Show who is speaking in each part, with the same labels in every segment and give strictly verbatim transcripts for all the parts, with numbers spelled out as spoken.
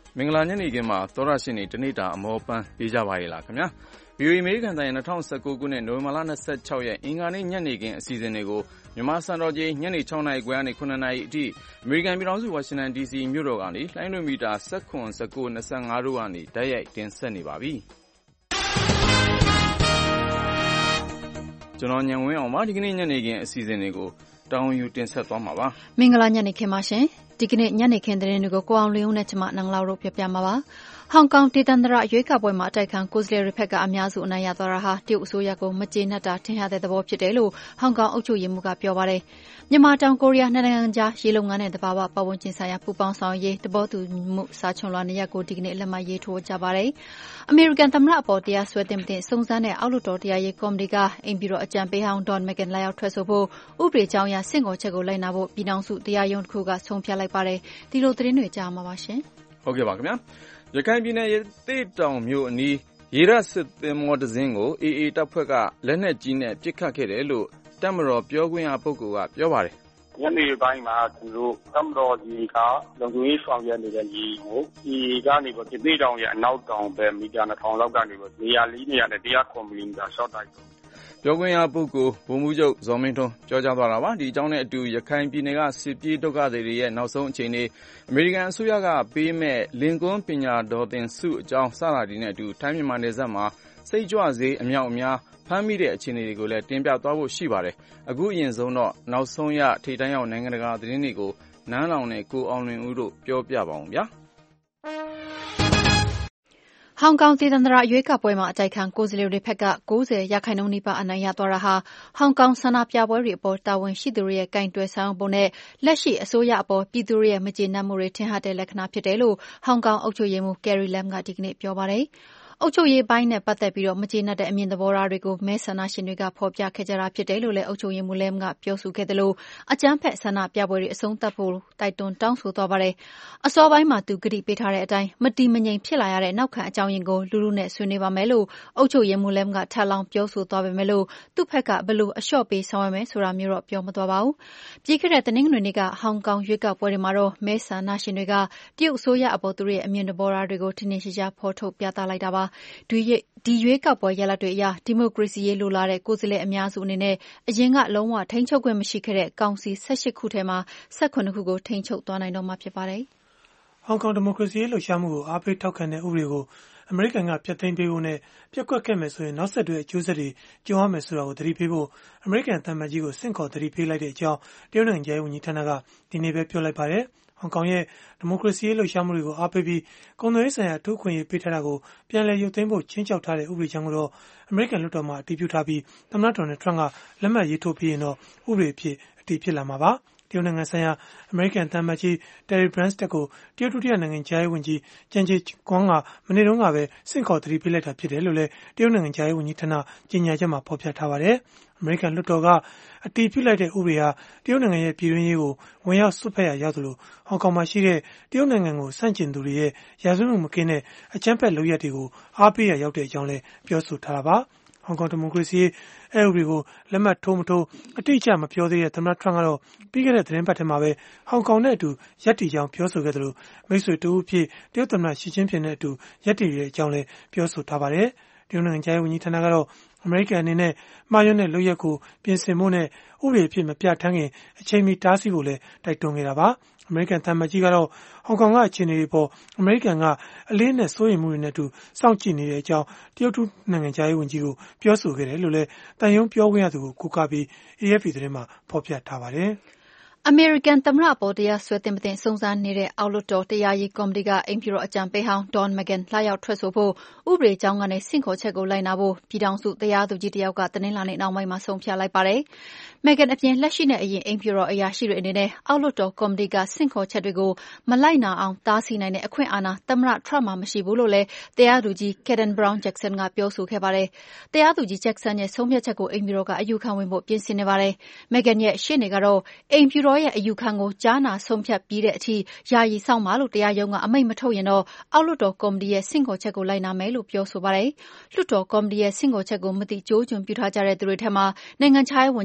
Speaker 1: မင်္ဂလာညနေခင်းမှာသောရရှင်တွေတနေ့တာအမောပန်းပေးကြပါရလားခင်ဗျာ ဗီအိုအေ အမေရိကန်တိုင်း၂၀၁၉ခုနှစ်နိုဝင်ဘာလ၂၆ရက်အင်္ဂါနေ့ညနေခင်းအစီအစဉ်တွေကိုမြန်မာစံတော်ချိန်ညနေ၆နာရီခွဲကနေ၇နာရီအထိအမေရိကန်ပြည်ထောင်စုဝါရှင်တန်ဒီစီမြို့တော်ကနေလိုင်းလွှင့်မီတာ၁၇ ၁၉ ၂၅တို့ကနေတိုက်ရိုက်တင်ဆက်နေပါပြီကျွန်တော်ညံဝင်းအောင်ပါဒီကနေ့ညနေခင်းအစီအစဉ်တွေကိုတောင်းယူတင်ဆက်သွားမှာပါ
Speaker 2: မင်္ဂလာညနေခင်းပါရှင်ဒီကနေ့ညနေခင်းသတင်းတွေကိုကိုအောင်လင်းဦးနဲ့ကျမနန်းလောက်တို့ပြပြမှာပါဟောင်ကောင်ဒေသန္တရရွေးကောက်ပွဲမှာအတိုက်ခံကိုယ်စားလှယ်တွေဘက်ကအများစုအနိုင်ရသွားတာဟာတရုတ်အစိုးရကိုမကျေနပ်တာထင်ရှားတဲ့သဘောဖြစ်တယ်လို့ဟောင်ကောင်အုပ်ချုပ်ရေးမှူးကပြောပါတယ်မြန်မာတောင်ကိုရီးယားနိုင်ငံကြားရေလုံငန်းနဲ့တဘာဝပတ်ဝန်းကျင်ဆိုင်ရာပူးပေါင်းဆောင်ရေးတဘောတူမှုစာချုပ်လွှာနှစ်ရပ်ကိုဒီကနေ့လက်မှတ်ရေးထိုးကြပါတယ်အမေရိကန်သမ္မတအပေါ်တရားစွဲတင်တဲ့စုံစမ်းတဲ့အောက်လွှတ်တော်တရားရေးကော်မတီကအိမ်ပြည်တော်အကြံပေးဟောင်းဒေါ်မက်ဂန်လာရောက်ထွက်ဆိုဖို့ဥပဒေကြောင်းအရဆင့်ခေါ်ချက်ကိုလိုက်နာဖို့ပြည်ထောင်စုတရားရုံးတစ်ခုကဆုံးဖြတ်လိုက်ပါတယ်ဒီလိုသတင်းတွေကြားမှာပါရှင်
Speaker 1: ဟုတ်ကဲ့ပါခင်ဗျာရခိုင်ပြည်နယ်ရသေ့တောင်မြို့အနီးရေရစစ်သင်္ဘောတစ်စင်းကို အေအေ တပ်ဖွဲ့ကလက်နက်ကြီးနဲ့ပစ်ခတ်ခဲ့တယ်လို့တပ်မတော်ပြောခွင့်ရပုဂ္ဂိုလ်ကပြောပါတယ်
Speaker 3: ညနေပိုင်းမှာသူတို့တပ်မတော်ကြီးကလုံခြုံရေးဆောင်ရွက်နေတဲ့ရေကိုဒီကနေပေါ့ရသေ့တောင်ရဲ့အနောက်တောင်ဘက်မီတာနှစ်ထောင်လောက်ကနေပေါ့နေရာလေးနေရာနဲ့တစ်ရာခုမီလီမီတာရှော့တိုက်
Speaker 1: ပြောခွင့်ရပုဂ္ဂိုလ်ဗိုလ်မှူးချုပ်ဇော်မင်းထွန်းပြောကြားသွားတာပါဒီအကြောင်းနဲ့အတူရခိုင်ပြည်နယ်ကစစ်ပြေးဒုက္ခသည်တွေရဲ့နောက်ဆုံးအခြေအနေအမေရိကန်အစိုးရကပေးမဲ့လင်ကွန်းပညာတော်သင်ဆုအကြောင်းစတာတွေနဲ့အတူထိုင်းမြန်မာနယ်စပ်မှာစိတ်ကြွစေးအမြောက်အများဖမ်းမိတဲ့အခြေအနေတွေကိုလည်းတင်ပြသွားဖို့ရှိပါတယ်အခုအရင်ဆုံးတော့နောက်ဆုံးရထိပ်တန်းရောက်နိုင်ငံတကာသတင်းတွေကိုနန်းလောင်နဲ့ကိုအောင်လွင်ဦးတို့ပြောပြပါအောင်ဗျာ
Speaker 2: ဟောင်ကောင်ဒေသန္တရရွေးကောက်ပွဲမှာအတိုက်ခံကိုယ်စားလှယ်တွေဘက်က၉၀ရာခိုင်နှုန်းနီးပါးအနိုင်ရသွားတာဟာဟောင်ကောင်ဆန္ဒပြပွဲတွေအပေါ်တာဝန်ရှိသူတွေရဲ့ကင်တွယ်ဆောင်ပုံနဲ့လက်ရှိအစိုးရအပေါ်ပြည်သူတွေရဲ့မကျေနပ်မှုတွေထင်ဟပ်တဲ့လက္ခဏာဖြစ်တယ်လို့ဟောင်ကောင်အုပ်ချုပ်ရေးမှူးကယ်ရီလမ်ကဒီကနေ့ပြောပါတယ်အုပ်ချုပ်ရေးပိုင်းနဲ့ပတ်သက်ပြီးတော့မကျေနပ်တဲ့အမြင်သဘောထားတွေကိုမဲဆန္ဒရှင်တွေကဖော်ပြခဲ့ကြတာဖြစ်တယ်လို့လည်းအုပ်ချုပ်ရေးမှူးလမ်ကပြောဆိုခဲ့တယ်လို့အကြမ်းဖက်ဆန္ဒပြပွဲတွေအဆုံးသတ်ဖို့တိုက်တွန်းတောင်းဆိုသွားပါတယ်။အစောပိုင်းမှာသူကတိပေးထားတဲ့အတိုင်းမတည်မငြိမ်ဖြစ်လာရတဲ့နောက်ခံအကြောင်းရင်းကိုလူလူနဲ့ဆွေးနွေးပါမယ်လို့အုပ်ချုပ်ရေးမှူးလမ်ကထပ်လောင်းပြောဆိုသွားပေမဲ့လို့သူ့ဘက်ကဘယ်လိုအလျှော့ပေးဆောင်ရွက်မယ်ဆိုတာမျိုးတော့ပြောမသွားပါဘူး။ပြီးခဲ့တဲ့တနင်္ဂနွေနေ့ကဟောင်ကောင်ရွေးကောက်ပွဲတွေမှာတော့မဲဆန္ဒရှင်တွေကတရုတ်အစိုးရအပေါ်သူတို့ရဲ့အမြင်သဘောထားတွေကိုထင်ထင်ရှားရှားဖော်ထုတ်ပြသလိုက်တာပါ။ဒီရွေးကောက်ပွဲရလဒ်တွေအရဒီမိုကရေစီရေးလိုလားတဲ့ကိုယ်စားလှယ်အများစုအနေနဲ့အရင်ကလုံးဝထိန်းချုပ်ခွင့်မရှိခဲ့တဲ့ကောင်စီ၁၈ခုထဲမှာ၁၇ခုကိုထိန်းချုပ်သွားနိုင်တော့မှာဖြစ်ပါတယ်
Speaker 4: ။ဟောင်ကောင်ဒီမိုကရေစီရေးလှုပ်ရှားမှုကိုအားပေးထောက်ခံတဲ့ဥပဒေကိုအမေရိကန်ကဖျက်သိမ်းပေးဖို့နဲ့ပျက်ကွက်ခဲ့မယ်ဆိုရင်နောက်ဆက်တွဲအကျိုးဆက်တွေကြုံရမယ်ဆိုတာကိုသတိပေးဖို့အမေရိကန်သံအမတ်ကြီးကိုဆင့်ခေါ်သတိပေးလိုက်တဲ့အကြောင်းတရုတ်နိုင်ငံရဲ့ဝန်ကြီးဌာနကဒီနေ့ပဲပြောလိုက်ပါတယ်။ဟောင်ကောင်ရဲ့ဒီမိုကရေစီရေးလှုပ်ရှားမှုတွေကိုအားပေးပြီးကုန်သွယ်ရေးဆိုင်ရာအထူးအခွင့်အရေးပေးထားတာကိုပြန်လည်ရုပ်သိမ်းဖို့ချင်းချောက်ထားတဲ့ဥပဒေကြမ်းကိုတော့အမေရိကန်လွှတ်တော်မှာအတည်ပြုထားပြီးသမ္မတဒေါ်နယ်ထရန့်ကလက်မှတ်ရေးထိုးပြီးရင်တော့ဥပဒေအဖြစ်အတည်ဖြစ်လာမှာပါ။တရုတ်နိုင်ငံဆိုင်ရာအမေရိကန်သံအမတ်ကြီး Terry Branstad ကိုတရုတ်ဒုတိယနိုင်ငံခြားရေးဝန်ကြီးကျန်ဂျေကွန်းကမနေ့တုန်းကပဲဆင့်ခေါ်သတိပေးလိုက်တာဖြစ်တယ်လို့လည်းတရုတ်နိုင်ငံခြားရေးဝန်ကြီးဌာနကြေညာချက်မှာဖော်ပြထားပါတယ်။အမေရိကန်လွှတ်တော်ကအတည်ပြုလိုက်တဲ့ဥပဒေဟာတရုတ်နိုင်ငံရဲ့ပြည်တွင်းရေးကိုဝင်ရောက်စွက်ဖက်ရရောက်သလိုဟောင်ကောင်မှာရှိတဲ့တရုတ်နိုင်ငံကိုဆန့်ကျင်သူတွေရဲ့ရာဇဝတ်မှုမကင်းတဲ့အကြမ်းဖက်လုပ်ရပ်တွေကိုအားပေးရရောက်တဲ့အကြောင်းလည်းပြောဆိုထားတာပါ။ဟောင်ကောင်ဒီမိုကရေစီအဲဥပဒေကိုလက်မှတ်ထိုးမထိုးအတိအကျမပြောသေးတဲ့သမ္မတထရန့်ကတော့ပြီးခဲ့တဲ့သတင်းပတ်ထဲမှာပဲဟောင်ကောင်နဲ့အတူရပ်တည်ကြောင်းပြောဆိုခဲ့တယ်လို့မိတ်ဆွေတူအဖြစ်တရုတ်သမ္မတရှီကျင်းပင်နဲ့အတူရပ်တည်တဲ့အကြောင်းလည်းပြောဆိုထားပါတယ်။တရုတ်နိုင်ငံခြားရေးဝန်ကြီးဌာနကတော့အမေရိကန်အနေနဲ့မှားယွင်းတဲ့လုပ်ရက်ကိုပြင်ဆင်ဖို့နဲ့ဥပဒေအဖြစ်မပြဋ္ဌာန်းခင်အချိန်မီတားဆီးဖို့လည်းတိုက်တွန်းခဲ့တာပါ။အမေရိကန်သံအမတ်ကြီးကတော့ဟောင်ကောင်ကအခြေအနေတွေပေါ်အမေရိကန်ကအလေးနဲ့စိုးရိမ်မှုတွေနဲ့အတူစောင့်ကြည့်နေတဲ့အကြောင်းတရုတ်နိုင်ငံခြားရေးဝန်ကြီးကိုပြောဆိုခဲ့တယ်လို့လည်းတန်ယုံပြောခွင့်ရသူကိုကိုးကားပြီး အေအက်ဖ်ပီ သတင်းမှာဖော်ပြထားပါတယ်။
Speaker 2: အမေရိကန်သမ္မတအပေါ်တရားစွဲတင်မတင်စုံစမ်းနေတဲ့အောက်လွှတ်တော်တရားရေးကော်မတီကအိမ်ဖြူတော်အကြံပေးဟောင်းဒေါ်မက်ဂန်လာရောက်ထွက်ဆိုဖို့ဥပဒေကြောင်းကနေဆင့်ခေါ်ချက်ကိုလိုက်နာဖို့ပြည်ထောင်စုတရားသူကြီးတယောက်ကတနင်္လာနေ့နောက်ပိုင်းမှာဆုံးဖြတ်လိုက်ပါတယ်။မက်ဂန်အပြင်လက်ရှိနဲ့အရင်အိမ်ဖြူတော်အရာရှိတွေအနေနဲ့အောက်လွှတ်တော်ကော်မတီကဆင့်ခေါ်ချက်တွေကိုမလိုက်နာအောင်တားဆီးနိုင်တဲ့အခွင့်အာဏာသမ္မတထရန့်မှာမရှိဘူးလို့လည်းတရားသူကြီး Ketan Brown Jackson ကပြောဆိုခဲ့ပါတယ်။တရားသူကြီး Jackson ရဲ့ဆုံးဖြတ်ချက်ကိုအိမ်ဖြူတော်ကအယူခံဝင်ဖို့ပြင်ဆင်နေပါတယ်။မက်ဂန်ရဲ့ရှေ့နေကတော့အိမ်ဖြူတော်ရဲ့အယူခံကိုကြားနာဆုံးဖြတ်ပြီးတဲ့အထိယာယီစောင့်ပါလို့တရားရုံးကအမိန့်မထုတ်ရင်တော့အောက်လွှတ်တော်ကော်မတီရဲ့ဆင့်ခေါ်ချက်ကိုလိုက်နာမယ်လို့ပြောဆိုပါတယ်။လွှတ်တော်ကော်မတီရဲ့ဆင့်ခေါ်ချက်ကိုမတိကျိုးကျွန်ပြုထားကြတဲ့သူတွေထက်မှာနိုင်ငံခြားရေးဝန်ကြီး Mike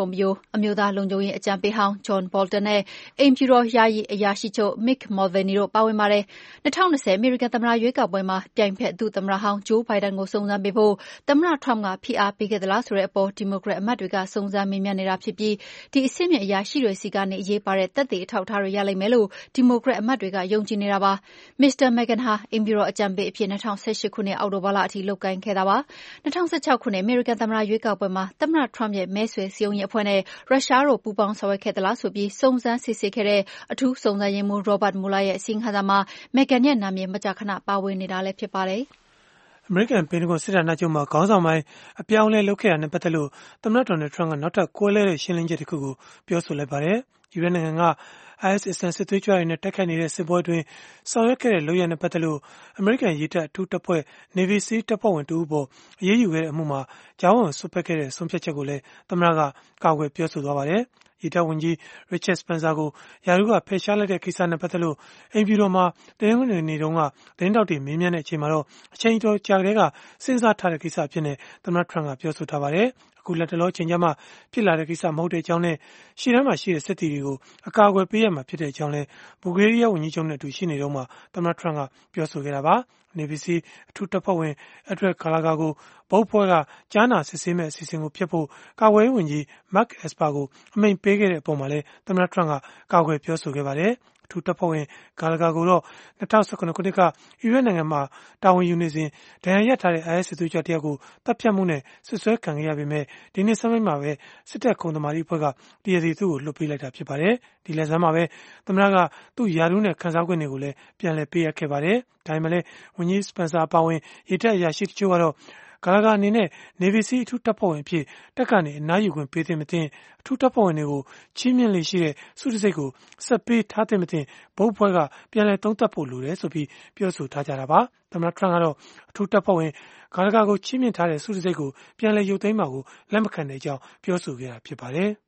Speaker 2: Pompeo အမျိုးသားလုံခြုံရေးအကြံပေးဟောင်း John Bolton နဲ့အိမ်ဖြူတော်ယာယီအရာရှိချုပ် Mick Mulvaney တို့ပါဝင်ပါတယ်။၂၀၂၀အမေရိကန်သမ္မတရွေးကောက်ပွဲမှာပြိုင်ဖက်ဒုသမ္မတဟောင်း Joe Biden ကိုစုံစမ်းပေးဖို့သမ္မတ Trump ကဖိအားပေးခဲ့သလားဆိုတဲ့အပေါ်ဒီမိုကရက်အမတ်တွေကစုံစမ်းမေးမြန်းနေတာဖြစ်ပြီးဒီအဆင့်မြင့်အရာရှိတွေဆီကနေအရေးပါတဲ့သက်သေအထောက်အထားတွေရလိမ့်မယ်လို့ဒီမိုကရက်အမတ်တွေကယုံကြည်နေတာပါ။ မစ္စတာ Megan ဟာအိမ်ဖြူတော်အကြံပေးအဖြစ်၂၀၁၈ခုနှစ်အောက်တိုဘာလအထိလုပ်ကိုင်ခဲ့တာပါ။၂၀၁၆ခုနှစ်အမေရိကန်သမ္မတရွေးကောက်ပွဲမှာသမ္မတ Trump ရဲ့မဲဆွယ်စည်းရုံးရေးအဖွဲ့နဲ့ရုရှားတို့ပူးပေါင်းဆောင်ရွက်ခဲ့သလားဆိုပြီးစုံစမ်းစစ်ဆေးခဲ့တဲ့အထူးစုံစမ်းရေးမှူး Robert Mueller ရဲ့အစီရင်ခံစာမှာ Megan ရဲ့နာမည်မကြာခဏပါဝင်နေတာလည်းဖြစ်ပါတယ်
Speaker 4: ။အမေရိကန်ပင်တဂွန်စစ်ဌာနချုပ်မှာခေါင်းဆောင်ပိုင်းအပြောင်းအလဲလုပ်ခဲ့တာနဲ့ပတ်သက်လို့သမ္မတ Donald Trump ကနောက်ထပ်ကွဲလွဲတဲ့ရှင်းလင်းချက်တစ်ခုကိုပြောဆိုလိုက်ပါတယ်။ယူကရိန်းနိုင်ငံက အိုင်အက်စ် အစ္စလာမ်စစ်သွေးကြွတွေနဲ့တိုက်ခိုက်နေတဲ့စစ်ပွဲအတွင်းဆောင်ရွက်ခဲ့တဲ့လုပ်ရပ်နဲ့ပတ်သက်လို့အမေရိကန်ရေတပ်အထူးတပ်ဖွဲ့ Navy SEAL တပ်ဖွဲ့ဝင်တဦးပေါ်အရေးယူခဲ့တဲ့အမှုမှာကြားဝင်စွက်ဖက်ခဲ့တဲ့ဆုံးဖြတ်ချက်ကိုလည်းသမ္မတကကာကွယ်ပြောဆိုသွားပါတယ်။ရေတပ်ဝန်ကြီး Richard Spencer ကိုယာရုကဖယ်ရှားလိုက်တဲ့ကိစ္စနဲ့ပတ်သက်လို့အိမ်ဖြူတော်မှာတင်းဝင်နေတုန်းကသတင်းတောက်တွေမေးမြန်းတဲ့အချိန်မှာတော့အချိန်တော်ကြာကလေးကစဉ်းစားထားတဲ့ကိစ္စအဖြစ်နဲ့သမ္မတ Trump ကပြောဆိုထားပါတယ်။အခုလက်တလောချိန်ကျမှဖြစ်လာတဲ့ကိစ္စမဟုတ်တဲ့အကြောင်းနဲ့ရှေ့တန်းမှာရှိတဲ့စစ်တီတွေကိုအကာအကွယ်ပေးရမှာဖြစ်တဲ့အကြောင်းလဲဘူဂေးရီးယားဝန်ကြီးချုပ်နဲ့အတူရှိနေတော့မှသမ္မတ Trump ကပြောဆိုခဲ့တာပါ။ Navy SEAL အထူးတပ်ဖွဲ့ဝင် Edward Gallagher ကိုဘုတ်ဖွဲ့ကကြားနာစစ်ဆေးမဲ့အစီအစဉ်ကိုဖျက်ဖို့ကာကွယ်ရေးဝန်ကြီး Mark Esper ကိုအမိန့်ပေးခဲ့တဲ့အပေါ်မှာလဲသမ္မတ Trump ကကာကွယ်ပြောဆိုခဲ့ပါတယ်။အထူးတပ်ဖွဲ့ဝင် Gallagher ကိုတော့၂၀၁၇ခုနှစ်ကအီရတ်နိုင်ငံမှာတာဝန်ယူနေစဉ်ဒဏ်ရာရထားတဲ့ အိုင်အက်စ် စစ်သွေးကြွတယောက်ကိုတပ်ဖြတ်မှုနဲ့ဆွဆွဲခံခဲ့ရပေမဲ့ဒီနှစ်ဆန်းပိုင်းမှာပဲစစ်တပ်ခုံသမာဓိအဖွဲ့ကတရားစီသူ့ကိုလွှတ်ပေးလိုက်တာဖြစ်ပါတယ်။ဒီလဆန်းမှာပဲသမ္မတကသူ့ယာရုနဲ့ခန်းစားခွင့်တွေကိုလည်းပြန်လည်ပေးအပ်ခဲ့ပါတယ်။ဒါပေမဲ့လည်းဝန်ကြီး Spencer အပါအဝင်ရေတပ်အရာရှိတချို့ကတော့Gallagher အနေနဲ့ Navy SEAL အထူးတပ်ဖွဲ့ဝင်အဖြစ်တပ်ကနေအနားယူခွင့်ပေးသင့်မသင့်အထူးတပ်ဖွဲ့ဝင်တွေကိုချီးမြှင့်လေးရှိတဲ့ဆုတံဆိပ်ကိုဆက်ပေးထားသင့်မသင့်ဘုတ်ဖွဲ့ကပြန်လည်သုံးသပ်ဖို့လိုတယ်ဆိုပြီးပြောဆိုထားကြတာပါ။သမ္မတ Trump ကတော့အထူးတပ်ဖွဲ့ဝင်Gallagherကိုချီးမြှင့်ထားတဲ့ဆုတံဆိပ်ကိုပြန်လည်ရုပ်သိမ်းမှာကိုလက်မခံတဲ့အကြောင်းပြောဆိုခဲ့တာဖြစ်ပါတယ်။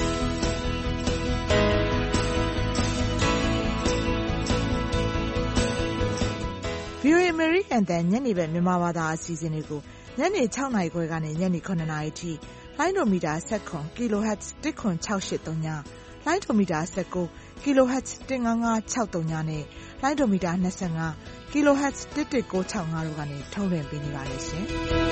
Speaker 5: ဗွီအိုအေ American အသံညနေဘက်မြန်မာဘာသာအစီအစဉ်တွေကိုညနေ၆နာရီခွဲကနေညနေ၇နာရီထိလိုင်းဒိုမီတာ၁၇ kilohertz ၁၇၆၈၃ညလိုင်းဒိုမီတာ၁၉ kilohertz ၁၅၅၆၃ညနဲ့လိုင်းဒိုမီတာ၂၅ kilohertz ၁၁၉၆၅တို့ကနေထုတ်လွှင့်ပေးနေပါတယ်ရှင်။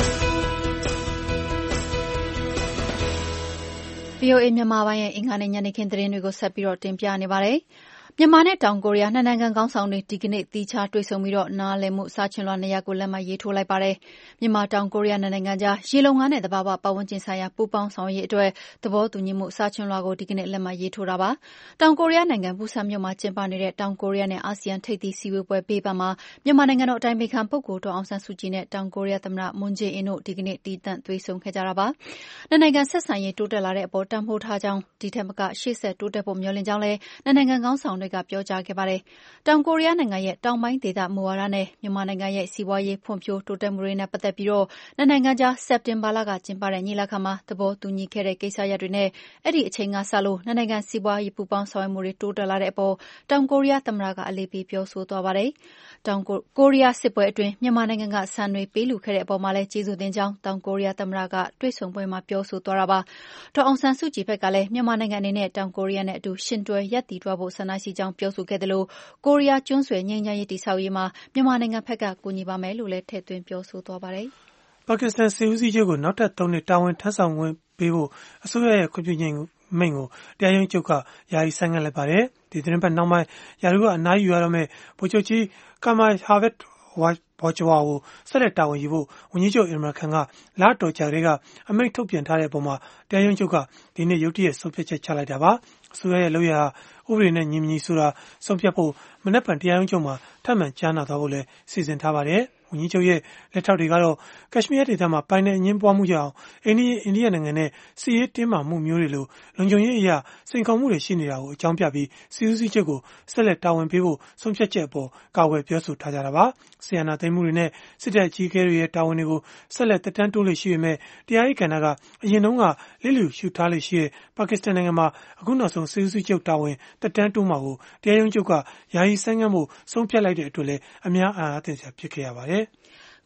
Speaker 2: ဗွီအိုအေမြန်မာပိုင်းရဲ့အင်္ဂါနေ့ညနေခင်းသတင်းတွေကိုဆက်ပြီးတော့တင်ပြနေပါတယ်။မြန်မာနဲ့တောင်ကိုရီးယားနှစ်နိုင်ငံခေါင်းဆောင်တွေဒီကနေ့သီးခြားတွေ့ဆုံပြီးတော့နားလည်မှုစာချွန်လွှာနှစ်ရပ်ကိုလက်မှတ်ရေးထိုးလိုက်ပါတယ်။မြန်မာတောင်ကိုရီးယားနှစ်နိုင်ငံကြားရေလုံငန်းနဲ့သဘာဝပတ်ဝန်းကျင်ဆိုင်ရာပူးပေါင်းဆောင်ရွက်ရေးအတွက်သဘောတူညီမှုစာချွန်လွှာကိုဒီကနေ့လက်မှတ်ရေးထိုးတာပါ။တောင်ကိုရီးယားနိုင်ငံဘူဆန်မြို့မှာကျင်းပနေတဲ့တောင်ကိုရီးယားနဲ့အာဆီယံထိပ်သီးစည်းဝေးပွဲဘေးပန်းမှာမြန်မာနိုင်ငံတော်အတိုင်ပင်ခံပုဂ္ဂိုလ်ဒေါ်အောင်ဆန်းစုကြည်နဲ့တောင်ကိုရီးယားသမ္မတမွန်းဂျေးအင်းတို့ဒီကနေ့တည်တံ့တွေ့ဆုံခဲ့ကြတာပါ။နှစ်နိုင်ငံဆက်ဆံရေးတိုးတက်လာတဲ့အပေါ်တန်ဖိုးထားကြောင်းဒီထက်မကရှေ့ဆက်တိုးတက်ဖို့မျှော်လင့်ကြောင်းလည်းနှစ်နိုင်ငံခေါင်းဆောင်တွေကပြောကြားခဲ့ပါတယ်။တောင်ကိုရီးယားနိုင်ငံရဲ့တောင်ပိုင်းဒေသမူဝါဒနဲ့မြန်မာနိုင်ငံရဲ့စီးပွားရေးဖွံ့ဖြိုးတိုးတက်မှုတွေနဲ့ပတ်သက်ပြီးတော့နှစ်နိုင်ငံကြားစက်တင်ဘာလကကျင်းပတဲ့ညီလာခံမှာသဘောတူညီခဲ့တဲ့ကိစ္စရပ်တွေနဲ့အဲ့ဒီအချိန်ကစလို့နှစ်နိုင်ငံစီးပွားရေးပူးပေါင်းဆောင်ရွက်မှုတွေတိုးတက်လာတဲ့အပေါ်တောင်ကိုရီးယားသမ္မတကအလေးပေးပြောဆိုသွားပါတယ်။တောင်ကိုရီးယားစစ်ပွဲအတွင်းမြန်မာနိုင်ငံကစံတွေပေးလူခဲ့တဲ့အပေါ်မှာလည်းကျေးဇူးတင်ကြောင်းတောင်ကိုရီးယားသမ္မတကတွေ့ဆုံပွဲမှာပြောဆိုသွားတာပါ။ဒေါ်အောင်ဆန်းစုကြည်ဘက်ကလည်းမြန်မာနိုင်ငံအနေနဲ့တောင်ကိုရီးယားနဲ့အတူရှင်တွဲရပ်တည်သွားဖို့ဆန္ဒရှိကြောင်းပြောဆိုခဲ့တယ်လို့ကိုရီးယားကျွန်းဆွယ်ငြိမ်းချမ်းရေးတည်ဆောက်ရေးမှာမြန်မာနိုင်ငံဘက်ကကူညီပါမယ်လို့လည်းထည့်သွင်းပြောဆိုသွားပါတယ်
Speaker 4: ။ပါကစ္စတန်စစ်ဦးစီးချုပ်ကိုနောက်ထပ်သုံးနှစ်တာဝန်ထမ်းဆောင်ခွင့်ပေးဖို့အစိုးရရဲ့ခွင့်ပြုချက်မိန့်ကိုတရားရုံးချုပ်ကယာယီဆိုင်းငံ့လိုက်ပါတယ်။ဒီသတင်းပတ်နောက်ပိုင်းယာရုကအနားယူရတော့မဲ့ဗိုလ်ချုပ်ကြီးကာမာဟာဗတ်ဘော်ဂျဝါကိုဆက်လက်တာဝန်ယူဖို့ဝန်ကြီးချုပ်အင်မရန်ခန်ကလအတော်ကြာကလေးကအမိန့်ထုတ်ပြန်ထားတဲ့အပေါ်မှာတရားရုံးချုပ်ကဒီနေ့ရုတ်တရက်ဆုံးဖြတ်ချက်ချလိုက်တာပါ။အစိုးရရဲ့လုပ်ရဥပဒေနဲ့ညီမညီဆိုတာဆုံးဖြတ်ဖို့မနက်ဖြန်တရားရုံးချုပ်မှာထပ်မံကြားနာသွားဖို့လည်းစီစဉ်ထားပါတယ်။ဝန်ကြီးချုပ်ရဲ့လက်ထောက်တွေကတော့ကက်ရှ်မီးယားဒေသမှာပိုင်နယ်အငြင်းပွားမှုကြောင့်အိန္ဒိယအိန္ဒိယနိုင်ငံနဲ့စစ်ရေးတင်းမာမှုမျိုးတွေလိုလုံခြုံရေးအရာစိန်ခေါ်မှုတွေရှိနေတာကိုအကြောင်းပြပြီးစီဦးစီးချုပ်ကိုဆက်လက်တာဝန်ပေးဖို့ဆုံးဖြတ်ချက်အပေါ်ကာကွယ်ပြောဆိုထားကြတာပါ။ဆီယနာသိမ်းမှုတွေနဲ့စစ်တပ်အကြီးအကဲတွေရဲ့တာဝန်တွေကိုဆက်လက်တက်တန်းတိုးလို့ရှိပေမဲ့တရားရေးကဏ္ဍကအရင်တုန်းကလစ်လျူရှုထားလို့ရှိတဲ့ပါကစ္စတန်နိုင်ငံမှာအခုနောက်ဆုံးစီဦးစီးချုပ်တာဝန်တက်တန်းတိုးမှာကိုတရားရုံးချုပ်ကယာယီဆိုင်းငံ့ဖို့ဆုံးဖြတ်လိုက်တဲ့အတွက်လည်းအများအာအသင့်စရာဖြစ်ခဲ့ရပါတယ်။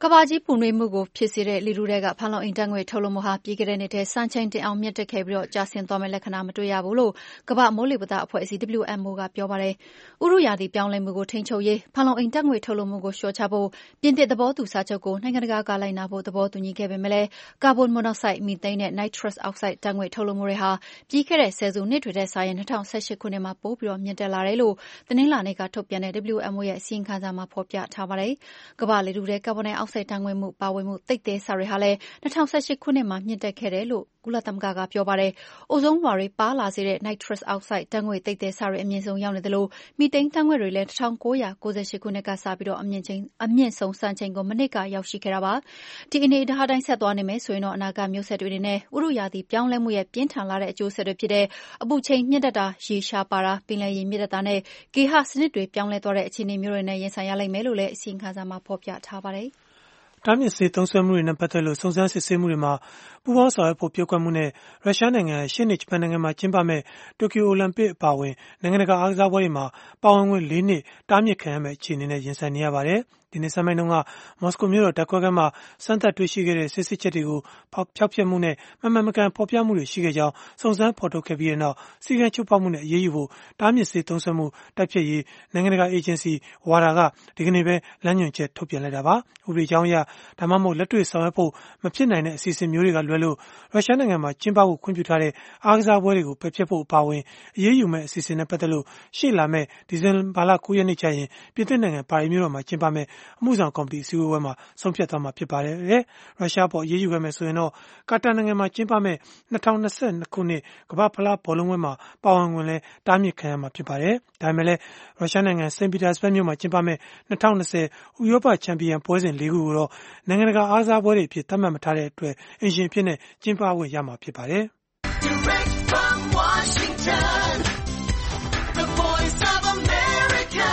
Speaker 2: ကမ္ဘာကြီးပူနွေးမှုကိုဖြစ်စေတဲ့လေထုထဲကဖန်လုံအိမ်ဓာတ်ငွေ့ထုတ်လွှတ်မှုဟာပြီးခဲ့တဲ့နှစ်ထဲစံချိန်တင်အောင်မြင့်တက်ခဲ့ပြီးကျဆင်းသွားမယ့်လက္ခဏာမတွေ့ရဘူးလို့ကမ္ဘာ့မိုးလေဝသအဖွဲ့အစည်း W M O ကပြောပါတယ်။ဥတုရာသီပြောင်းလဲမှုကိုထိန်းချုပ်ရေးဖန်လုံအိမ်ဓာတ်ငွေ့ထုတ်လွှတ်မှုကိုလျှော့ချဖို့ပြင်သစ်သဘောတူစာချုပ်ကိုနိုင်ငံတကာကလိုက်နာဖို့သဘောတူညီခဲ့ပေမဲ့လည်းကာဗွန်မိုနိုက်ဆိုက်၊မီသိန်းနဲ့နိုက်ထရပ်အောက်ဆိုက်ဓာတ်ငွေ့ထုတ်လွှတ်မှုတွေဟာပြီးခဲ့တဲ့ဆယ်စုနှစ်တွေထက်စာရင်၂၀၁၈ခုနှစ်မှာပိုပြီးမြင့်တက်လာတယ်လို့တနင်္လာနေ့ကထုတ်ပြန်တဲ့ W M O ရဲ့အစီရင်ခံစာမှာဖော်ပြထားပါတယ်။ကမ္ဘာလေထုထဲကာဗွန်ဒိုင်အောက်ဆိုက်ဓာတ်ငွေ့မှုပါဝင်မှုသိပ်သည်းစာတွေဟာလည်း၂၀၁၈ခုနှစ်မှာမြင့်တက်ခဲ့တယ်လို့ကုလသမဂ္ဂကပြောပါတယ်။အိုဇုံးလွှာတွေပါလာစေတဲ့ nitrous oxide ဓာတ်ငွေ့သိပ်သည်းစာတွေအမြင့်ဆုံးရောက်နေသလိုမီသိန်းဓာတ်ငွေ့တွေလည်း၁၉၉၈ခုနှစ်ကစပြီးအမြင့်ချိန်အမြင့်ဆုံးစံချိန်ကိုမနှစ်ကရောက်ရှိခဲ့တာပါ။ဒီအနေအထားတိုင်းဆက်သွားနေမယ်ဆိုရင်တော့အနာဂတ်မျိုးဆက်တွေအနေနဲ့ဥတုရာသီပြောင်းလဲမှုရဲ့ပြင်းထန်လာတဲ့အကျိုးဆက်တွေဖြစ်တဲ့အပူချိန်မြင့်တက်တာ၊ရေရှားပါတာ၊ပင်လယ်ရေမြင့်တက်တာနဲ့ဂေဟစနစ်တွေပြောင်းလဲသွားတဲ့အခြေအနေမျိုးတွေနဲ့ရင်ဆိုင်ရလိမ့်မယ်လို့လည်းအစီရင်ခံစာမှာဖော်ပြထားပါတယ်။
Speaker 4: တားမြစ်ဆေးသုံးစွဲမှုတွေနဲ့ပတ်သက်လို့စုံစမ်းစစ်ဆေးမှုတွေမှာပူးပေါင်းဆောင်ရွက်ဖို့ပျက်ကွက်မှုနဲ့ရုရှားနိုင်ငံရှေ့နှစ်ဂျပန်နိုင်ငံမှာကျင်းပမဲ့တိုကျိုအိုလံပစ်အပါအဝင်နိုင်ငံတကာအားကစားပွဲတွေမှာပါဝင်ခွင့်လေးနှစ်တားမြစ်ခံရမယ့်အခြေအနေနဲ့ရင်ဆိုင်နေရပါတယ်။ဒီနေ့စမ်းပိုင်းတုန်းကမော်စကိုမြို့တော်ဓာတ်ခွဲခန်းမှာစမ်းသပ်တွေ့ရှိခဲ့တဲ့စစ်စစ်ချက်တွေကိုဖျောက်ဖျက်မှုနဲ့မမှန်မကန်ဖော်ပြမှုတွေရှိခဲ့ကြောင်းစုံစမ်းဖော်ထုတ်ခဲ့ပြီးတဲ့နောက်စီကံချုပ်ပေါက်မှုနဲ့အရေးယူဖို့တားမြစ်ဆေးသုံးစွဲမှုတိုက်ဖျက်ရေးနိုင်ငံတကာအေဂျင်စီဝါဒါကဒီကနေ့ပဲလမ်းညွှန်ချက်ထုတ်ပြန်လိုက်တာပါ။ဥပဒေကြောင်းအရဒါမှမဟုတ်လက်တွေ့ဆောင်ရွက်ဖို့မဖြစ်နိုင်တဲ့အစီအစဉ်မျိုးတွေကလွဲလို့ရုရှားနိုင်ငံမှာကျင်းပဖို့ခွင့်ပြုထားတဲ့အားကစားပွဲတွေကိုပယ်ဖျက်ဖို့အပါအဝင်အရေးယူမဲ့အစီအစဉ်နဲ့ပတ်သက်လို့ရှေ့လာမဲ့ဒီဇင်ဘာလ၉ရက်နေ့ကျရင်ပြင်သစ်နိုင်ငံပါရီမြို့တော်မှာကျင်းပမဲ့အမှုဆောင်ကော်မတီအစည်းအဝေးမှာဆုံးဖြတ်သွားမှာဖြစ်ပါတယ်။ရုရှားပေါ်အရေးယူခဲ့မယ်ဆိုရင်တော့ကာတာနိုင်ငံမှာကျင်းပမဲ့၂၀၂၂ခုနှစ်ကမ္ဘာ့ဖလားဘောလုံးပွဲမှာပါဝင်ခွင့်လဲတားမြစ်ခံရမှာဖြစ်ပါတယ်။ဒါပေမဲ့လည်းရုရှားနိုင်ငံစိန့်ပီတာစဘတ်မြို့မှာကျင်းပမဲ့၂၀၂၀ဥရောပချန်ပီယံပွဲစဉ်လေးခုကိုတော့နိုင်ငံတကာအားကစားပွဲတွေအဖြစ်သတ်မှတ်မထားတဲ့အတွက်အင်ရှင်အဖြစ်နဲ့ကျင်းပခွင့်ရမှာဖြစ်ပါတယ်။
Speaker 6: Direct from Washington, the voice of America,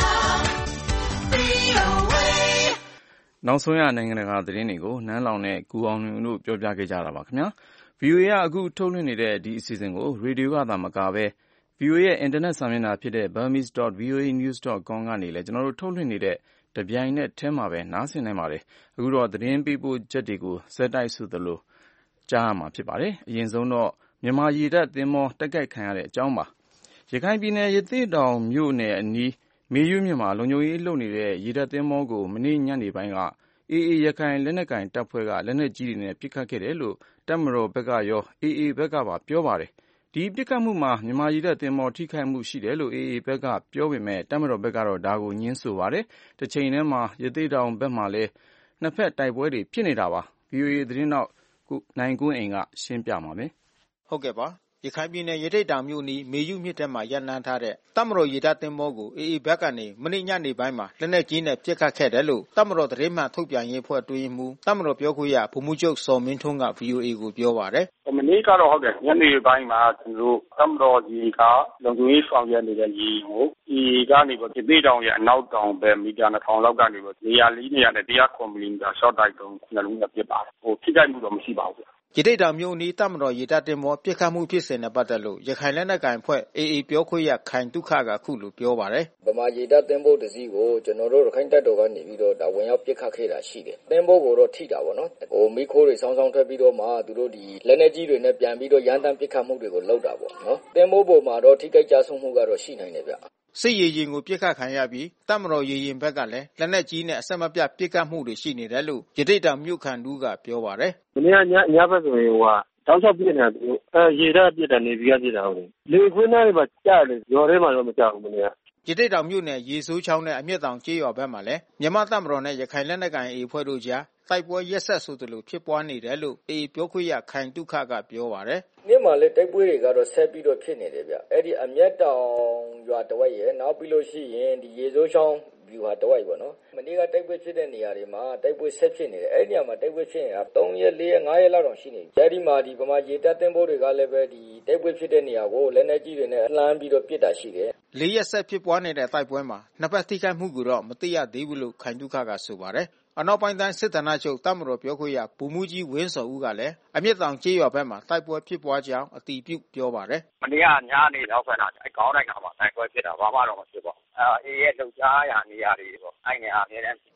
Speaker 6: V O A
Speaker 1: နောက်ဆုံးရနိုင်ငံတကာသတင်းတွေကိုနန်းလောင်နဲ့ကူအောင်လွင်တို့ပြောပြခဲ့ကြတာပါခင်ဗျာ။ V O A ကအခုထုတ်လွှင့်နေတဲ့ဒီအစီအစဉ်ကိုရေဒီယိုကသာမကပဲ V O A ရဲ့အင်တာနက်စာမျက်နှာဖြစ်တဲ့ burmese dot v o a news dot com ကနေလည်းကျွန်တော်တို့ထုတ်လွှင့်နေတဲ့တပြိုင်နက်တည်းမှာပဲနားဆင်နိုင်ပါတယ်။အခုတော့သတင်းပေးပို့ချက်တွေကိုဇက်တိုက်ဆိုသလိုကြားရမှာဖြစ်ပါတယ်။အရင်ဆုံးတော့မြန်မာရေတပ်သင်္ဘောတိုက်ခိုက်ခံရတဲ့အကြောင်းပါ။ရခိုင်ပြည်နယ်ရသေ့တောင်မြို့နယ်အနီးမေယွမြစ်မှာလုံခြုံရေးလုပ်နေတဲ့ရေတပ်သင်္ဘောကိုမနေ့ညနေပိုင်းက အေအေ ရခိုင်လက်နက်ကိုင်တပ်ဖွဲ့ကလက်နက်ကြီးတွေနဲ့ပစ်ခတ်ခဲ့တယ်လို့တပ်မတော်ဘက်ကရောအေအေဘက်ကပါပြောပါတယ်။ဒီပစ်ခတ်မှုမှာမြန်မာရေတပ်သင်္ဘောထိခိုက်မှုရှိတယ်လို့အေအေဘက်ကပြောပေမဲ့တပ်မတော်ဘက်ကတော့ဒါကိုငြင်းဆိုပါတယ်။တစ်ချိန်တည်းမှာရသေ့တောင်ဘက်မှာလည်းနှစ်ဖက်တိုက်ပွဲတွေဖြစ်နေတာပါ။ V O A သတင်းတောက်နိုင်ကွန်းအိန်ကရှင်းပြပါမယ်
Speaker 7: ။ဟုတ်ကဲ့ပါ။ရခိုင်ပြည်နယ်ရသေ့တောင်မြို့နီးမေယုမြစ်ထဲမှာရပ်နားထားတဲ့တပ်မတော်ရေတပ်သင်္ဘောကိုအေအေဘက်ကနေမနေ့ညနေပိုင်းမှာလက်နက်ကြီးနဲ့ပစ်ခတ်ခဲ့တယ်လို့တပ်မတော်သတင်းမှန်ထုတ်ပြန်ရေးအဖွဲ့အတွင်းမှူးတပ်မတော်ပြောခွင့်ရဗိုလ်မှူးချုပ်ဇော်မင်းထွန်းက V O A ကိုပြောပါတယ်
Speaker 3: ။မနေ့ကတော့ဟုတ်တယ်ညနေပိုင်းမှာကျွန်တော်တို့တပ်မတော်ကြီးကလုံခြုံရေးဆောင်ရွက်နေတဲ့ရေကိုအေအေကနေပြီးရသေ့တောင်ရဲ့အနောက်တောင်ဘက်မီတာနှစ်ထောင်လောက်ကနေပြီးနေရာလေးနေရာနဲ့၁၀၇မီလီမီတာရှော့တိုက်တုံးနှလုံးနဲ့ပစ်ပါတယ်။ဟိုထိခိုက်မှုတော့မရှိပါဘူး
Speaker 7: ။ရသေ့တောင်မြို့နီးတပ်မတော်ရေတပ်သင်္ဘောပစ်ခတ်မှုဖြစ်စဉ်နဲ့ပတ်သက်လို့ရခိုင်လက်နက်ကိုင်အဖွဲ့အေအေပြောခွင့်ရခိုင်တုခကအခုလိုပြောပါတယ်
Speaker 8: ။ဗမာရေတပ်သင်္ဘောတစ်စီးကိုကျွန်တော်တို့ရခိုင်တပ်တော်ကနေပြီးတော့ဒါဝင်ရောက်ပစ်ခတ်ခဲ့တာရှိတယ်။သင်္ဘောကိုတော့ထိတာပေါ့နော်။ဟိုမိခိုးတွေဆောင်းဆောင်းထွက်ပြီးတော့မှသူတို့ဒီလက်နက်ကြီးတွေနဲ့ပြန်ပြီးတော့ရန်တမ်းပစ်ခတ်မှုတွေကိုလုပ်တာပေါ့နော်။သင်္ဘောပေါ်မှာတော့ထိခိုက်ကြဆုံးမှုကတော့ရှိနိုင်တယ်ဗျ။
Speaker 7: စစ်ရေရင်ကိုပြစ်ခတ်ခံရပြီးတပ်မတော်ရေရင်ဘက်ကလည်းလက်နက်ကြီးနဲ့အဆက်မပြတ်ပစ်ခတ်မှုတွေရှိနေတယ်လို့ရသေ့တောင်မြို့ခံတူကပြောပါတယ်
Speaker 3: ။ဒီနေ့ညညဘက်ဆိုရင်ဟိုကတောက်ချပြစ်နေတာသူအဲရေတပ်ပြစ်တာနေပြီးကပြစ်တာဟုတ်တယ်။လေခွင်းသားတွေမှာကြားတယ်ရော်ထဲမှာတော့မကြားဘူးမနေ့က
Speaker 7: ရသေ့တောင်မြို့နယ်ရေစိုးချောင်းနဲ့အမျက်တောင်ကျေးရွာဘက်မှာလည်းမြန်မာတပ်မတော်နဲ့ရခိုင်လက်နက်ကိုင်အေအဖွဲ့တို့ကြားတိုက်ပွဲရက်ဆက်ဆိုသလိုဖြစ်ပွားနေတယ်လို့အေပြောခွင့်ရခိုင်တုခကပြောပါတယ်
Speaker 8: ။နေ့မှာလည်းတိုက်ပွဲတွေကတော့ဆက်ပြီးတော့ဖြစ်နေတယ်ဗျ။အဲ့ဒီအမျက်တောင်ရွာတဝက်ရဲ့နောက်ပြီးလို့ရှိရင်ဒီရေစိုးချောင်းဗျူဟာတဝိုက်ပေါ့နော်။မနေ့ကတိုက်ပွဲဖြစ်တဲ့နေရာတွေမှာတိုက်ပွဲဆက်ဖြစ်နေတယ်။အဲ့ဒီနေရာမှာတိုက်ပွဲဖြစ်နေတာ၃ရက်၄ရက်၅ရက်လောက်တောင်ရှိနေပြီ။အဲဒီမှာဒီဗမာရေတပ်သင်္ဘောတွေကလည်းပဲဒီတိုက်ပွဲဖြစ်တဲ့နေရာကိုလက်နက်ကြီးတွေနဲ့လှမ်းပြီးတော့ပစ်တာရှိတယ်
Speaker 7: ။လေးရက်ဆက်ဖြစ်ပွားနေတဲ့တိုက်ပွဲမှာနှစ်ဖက်ထိခိုက်မှုကိုတော့မသိရသေးဘူးလို့ခိုင်တုခကဆိုပါတယ်။အနောက်ပိုင်းတိုင်းစစ်ဌာနချုပ်တပ်မတော်ပြောခွင့်ရဗိုလ်မှူးကြီးဝင်းစောဦးကလည်းအမျက်တောင်ကျေးရွာဘက်မှာတိုက်ပွဲဖြစ်ပွားကြောင်းအတည်ပြုပြောပါတယ်
Speaker 3: ။မနေ့ကညနေလောက်ဆက်တာအဲခေါင်းတိုက်ကမှာတိုက်ပွဲဖြစ်တာဘာမှတော့မဖြစ်ပါဘူး။အဲအေးရဲ့လှုပ်ရှားရာနေရာတွေပေါ့။အဲ့နေရာအများနဲ့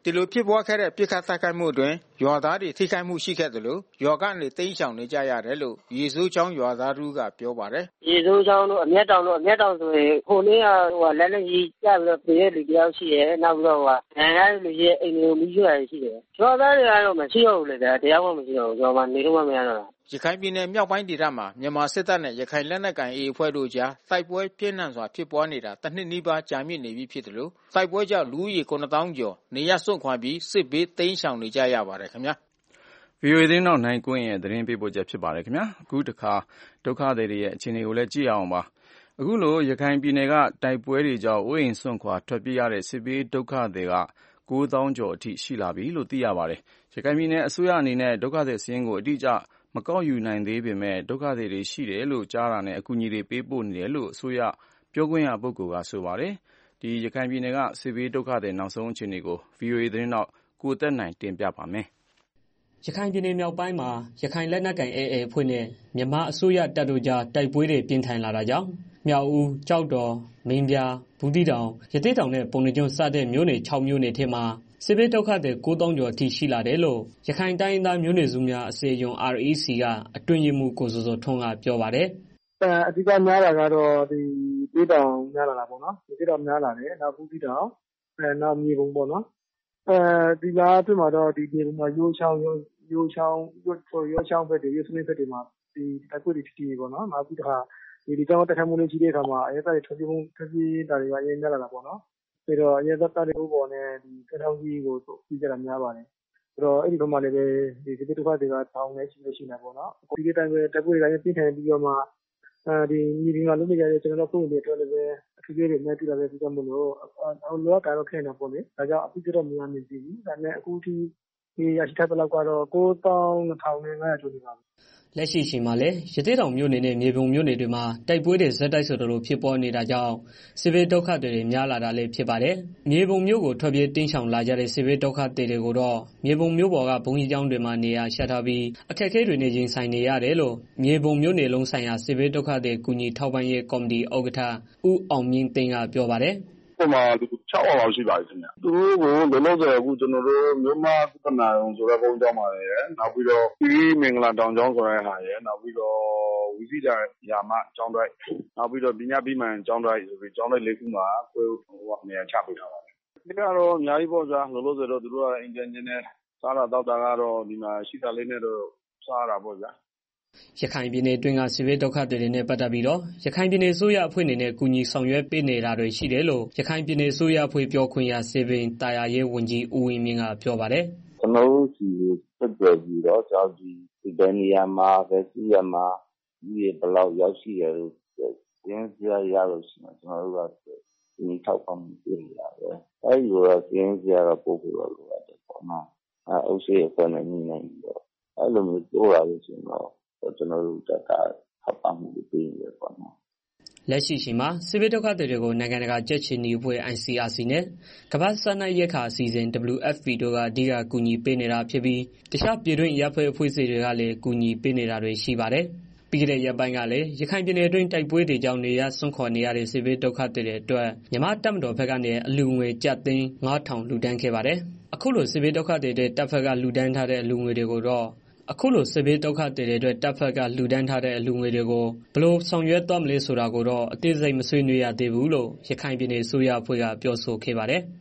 Speaker 7: ဒီလိုဖြစ်ပွားခဲ့တဲ့ပြစ်ခတ်တိုက်ခိုက်မှုအတွင်းရွာသားတွေထိခိုက်မှုရှိခဲ့တယ်လို့ရွာကနေတိမ်းရှောင်နေကြရတယ်လို့ရေစိုးချောင်းရွာသားတို့ကပြောပါတယ်
Speaker 9: ။ရေစိုးချောင်းတို့အမျက်တောင်တို့အမျက်တောင်ဆိုရင်ခိုနေကဟိုလက်လက်ကြီးကျပြီးတော့ပြေးတဲ့လူတယောက်ရှိတယ်။နောက်ပြီးတော့ဟိုနိုင်ငံလူကြီးအိမ်တွေကိုမိရွာရှိတယ်။ရွာသားတွေကတော့မရှိတော့ဘူးလေတရားမှမရှိတော့ဘူးရွာမှာနေလို့မှမရတော့တာ
Speaker 7: ရခိုင်ပြည်နယ်မြောက်ပိုင်းဒေသမှာမြန်မာစစ်တပ်နဲ့ရခိုင်လက်နက်ကိုင် အေ အဖွဲ့တို့ကြားတိုက်ပွဲပြင်းထန်စွာဖြစ်ပွားနေတာတစ်နှစ်နီးပါးကြာမြင့်နေပြီဖြစ်တယ်လို့တိုက်ပွဲကြောင့်လူဦးရေခုနှစ်သောင်းကျော်နေရစွန့်ခွာပြီးစစ်ဘေးတိမ်းရှောင်နေကြရပါတယ်ခင်ဗျာ
Speaker 1: ။ ဗီအိုအေ သတင်းတော်နိုင်ကွင်းရဲ့သတင်းပေးပို့ချက်ဖြစ်ပါတယ်ခင်ဗျာ။အခုတစ်ခါဒုက္ခသည်တွေရဲ့အခြေအနေကိုလည်းကြည့်အောင်ပါ။အခုလိုရခိုင်ပြည်နယ်ကတိုက်ပွဲတွေကြောင့်အိုးအိမ်စွန့်ခွာထွက်ပြေးရတဲ့စစ်ဘေးဒုက္ခသည်ကကိုးသောင်းကျော်အထိရှိလာပြီလို့သိရပါတယ်။ရခိုင်ပြည်နယ်အစိုးရအနေနဲ့ဒုက္ခသည်စာရင်းကိုအတိအကျမကောက်ယူနိုင်သေးပေမဲ့ဒုက္ခသည်တွေရှိတယ်လို့ကြားတာနဲ့အကူအညီတွေပေးပို့နေတယ်လို့အစိုးရပြောခွင့်ရပုဂ္ဂိုလ်ကဆိုပါတယ်။ဒီရခိုင်ပြည်နယ်ကစစ်ဘေးဒုက္ခသည်နောက်ဆုံးအခြေအနေကို ဗီအိုအေ သတင်းတောက်ကိုသက်နိုင်တင်ပြပါမယ်
Speaker 10: ။ရခိုင်ပြည်နယ်မြောက်ပိုင်းမှာရခိုင်လက်နက်ကိုင် အေ အေ အဖွဲ့နဲ့မြန်မာအစိုးရတပ်တို့ကြားတိုက်ပွဲတွေပြင်းထန်လာတာကြောင့်မြောက်ဦး၊ကျောက်တော်၊မင်းပြား၊ဘူးသီးတောင်၊ရသေ့တောင်နဲ့ပုဏ္ဏားကျွန်းစတဲ့မြို့နယ်ခြောက်မြို့နယ်ထဲမှာစစ်ဘေးဒုက္ခသည်ကိုးသောင်းကျော်အထိရှိလာတယ်လို့ရခိုင်တိုင်းရင်းသားမျိုးနွယ်စုများအစည်းအရုံး အာရ် အေး စီ ကအတွင်းရေးမှူးကိုစောစောထွန်းကပြောပါတယ်
Speaker 11: ။အဲအဓိကများတာကတော့ဒီဒေသတောင်များလာတာပေါ့နော်။ဒီဒေသတောင်များလာတယ်။နောက်ဘူးသီးတောင်အဲနောက်မြေပုံပေါ့နော်။အဲဒီလားအတွင်းမှာတော့ဒီမြေပုံမှာရိုးချောင်းရိုးချောင်းရိုးချောင်းဘက်တွေရိုးစနစ်ဘက်တွေမှာဒီတိုက်ပွဲတွေဖြစ်နေပေါ့နော်။နောက်ပြီးတော့ဒီဒီကြောင့်တက်ထမှုလေးရှိတဲ့အခါမှာအရေးသားတွေထွက်ပြေးမှုထွက်ပြေးတာတွေကအရင်များလာတာပေါ့နော်။ပြီးတော့အရေးသားတွေဥပေါ်နဲ့ဒီကထောင်ကြီးကိုပြီးကြတာများပါတယ်။ဆိုတော့အဲ့ဒီဘက်မှာလည်းပဲဒီဒီဒုက္ခတွေကထောင်နေရှိလို့ရှိနေတာပေါ့နော်။ဒီဒီတိုင်းပဲတိုက်ပွဲတွေကပြင်းထန်ပြီးတော့မှအဲဒီမြေပြင်မှာလုံးမရတဲ့ကျွန်တော်တို့ပုံတွေအတွက်လည်းပဲအထူးကြီးတွေနဲ့တွေ့လာတဲ့ဒီကြောင့်မလို့အော်လောကတော့ခဲနေပေါ့လေ။ဒါကြောင့်အပြည့်တော့မရနိုင်သေးဘူး။ဒါနဲ့အခုထိဒီရရှိတဲ့လောက်ကတော့ကိုးသောင်းနှစ်ထောင်နဲ့ငါးရာကျော်နေပါပြီ။
Speaker 10: လက်ရှိချိန်မှာလည်းရသေ့တောင်မြို့နယ်နဲ့မြေပုံမြို့နယ်တွေမှာတိုက်ပွဲတွေဇက်တိုက်ဆိုသလိုဖြစ်ပေါ်နေတာကြောင့်စစ်ဘေးဒုက္ခသည်တွေများလာတာလည်းဖြစ်ပါတယ်။မြေပုံမြို့ကိုထွက်ပြေးတင်းရှောင်လာကြတဲ့စစ်ဘေးဒုက္ခသည်တွေကိုတော့မြေပုံမြို့ပေါ်ကဘုံကြီးကျောင်းတွေမှာနေရာချထားပြီးအခက်အခဲတွေနဲ့ရင်ဆိုင်နေရတယ်လို့မြေပုံမြို့နယ်လုံးဆိုင်ရာစစ်ဘေးဒုက္ခသည်ကူညီထောက်ပံ့ရေးကော်မတီဥက္ကဋ္ဌဦးအောင်မြင့်သိန်းကပြောပါတယ်။
Speaker 12: ပုံမှာလူခြောက်အောင်ရှိပါပြီခင်ဗျ။သူတို့ကိုလုံးလုံးဆိုအခုကျွန်တော်တို့မြို့မကုသနာရုံဆိုတဲ့ဘုံကျောင်းမှာရယ်နောက်ပြီးတော့ပြီးမင်္ဂလာတောင်ကျောင်းဆိုတဲ့ဟာရယ်နောက်ပြီးတော့ဝီစီတာရာမကျောင်းတိုက်နောက်ပြီးတော့ပညာပြီးမှန်ကျောင်းတိုက်ဆိုပြီးကျောင်းတိုက်လေးခုမှာကိုယ်ဟိုနေရာချပေးထားပါတယ်။ဒီကတော့အများကြီးပေါ့ဗျာလုံးလုံးဆိုတော့သူတို့ကအင်ဂျင်ဂျင်နဲ့စားတာတောက်တာကတော့ဒီမှာရှိတာလေးနဲ့တော့စားတာပေါ့ဗျာ။
Speaker 10: ရခိုင်ပြည်နယ်အတွင်းကစစ်ဘေးဒုက္ခသည်တွေနဲ့ပတ်သက်ပြီးတော့ရခိုင်ပြည်နယ်အစိုးရအဖွဲ့အနေနဲ့ကူညီဆောင်ရွက်ပေးနေတာတွေရှိတယ်လို့ရခိုင်ပြည်နယ်အစိုးရအဖွဲ့ပြောခွင့်ရစေပင်တာယာရေးဝန်ကြီးဦးဝင်းမြင့်ကပြောပါတယ်
Speaker 13: ။ကျွန်တော်တို့ဒီဆက်သွယ်ပြီးတော့ကျောင်းဒီဒီနေရာမှာပဲစီရမှာဒီဘလောက်ရောက်ရှိရလို့ရင်းစရာရလို့ရှိရင်ကျွန်တော်တို့ကဒီထောက်ပံ့ပေးရတာပဲအဲဒီလိုရင်းစရာကပို့ဖို့လိုတယ်ပေါ့နော်။အဲအုပ်စုအဖွဲ့နဲ့ညီနိုင်ပြီးတော့အဲလိုမျိုးပြောရလို့ရှိရင်တော့ကျွန်တော်တို့တက်တာထောက်ပံ့မှုပေးရပါတော့
Speaker 10: ။လက်ရှိချိန်မှာစစ်ဘေးဒုက္ခသည်တွေကိုနိုင်ငံတကာကြက်ချီနီအဖွဲ့ အိုင် စီ အာ စီ နဲ့ကမ္ဘာ့စားနပ်ရိက္ခာအစီအစဉ် ဒဗ်လိူ အက်ဖ် ပီ တို့ကအဓိကကူညီပေးနေတာဖြစ်ပြီးတခြားပြည်တွင်းရပ်ဖွဲ့အဖွဲ့အစည်းတွေကလည်းကူညီပေးနေတာတွေရှိပါတယ်။ပြီးခဲ့တဲ့ရက်ပိုင်းကလည်းရခိုင်ပြည်နယ်အတွင်းတိုက်ပွဲတွေကြောင့်နေရစွန့်ခွာနေရတဲ့စစ်ဘေးဒုက္ခသည်တွေအတွက်မြန်မာတပ်မတော်ဘက်ကနေအလူငွေကျပ်သိန်းငါးထောင်လှူဒန်းခဲ့ပါတယ်။အခုလိုစစ်ဘေးဒုက္ခသည်တွေတပ်ဖက်ကလှူဒန်းထားတဲ့အလူငွေတွေကိုတော့အခုလိုစစ်ဘေးဒုက္ခသည်တွေအတွက်တပ်ဖက်ကလှူဒန်းထားတဲ့အလူငွေတွေကိုဘယ်လိုဆောင်ရွက်သွားမလဲဆိုတာကိုတော့အသေးစိတ်မဆွေးနွေးရသေးဘူးလို့ရခိုင်ပြည်နယ်အစိုးရအဖွဲ့ကပြောဆိုခဲ့ပါတယ်။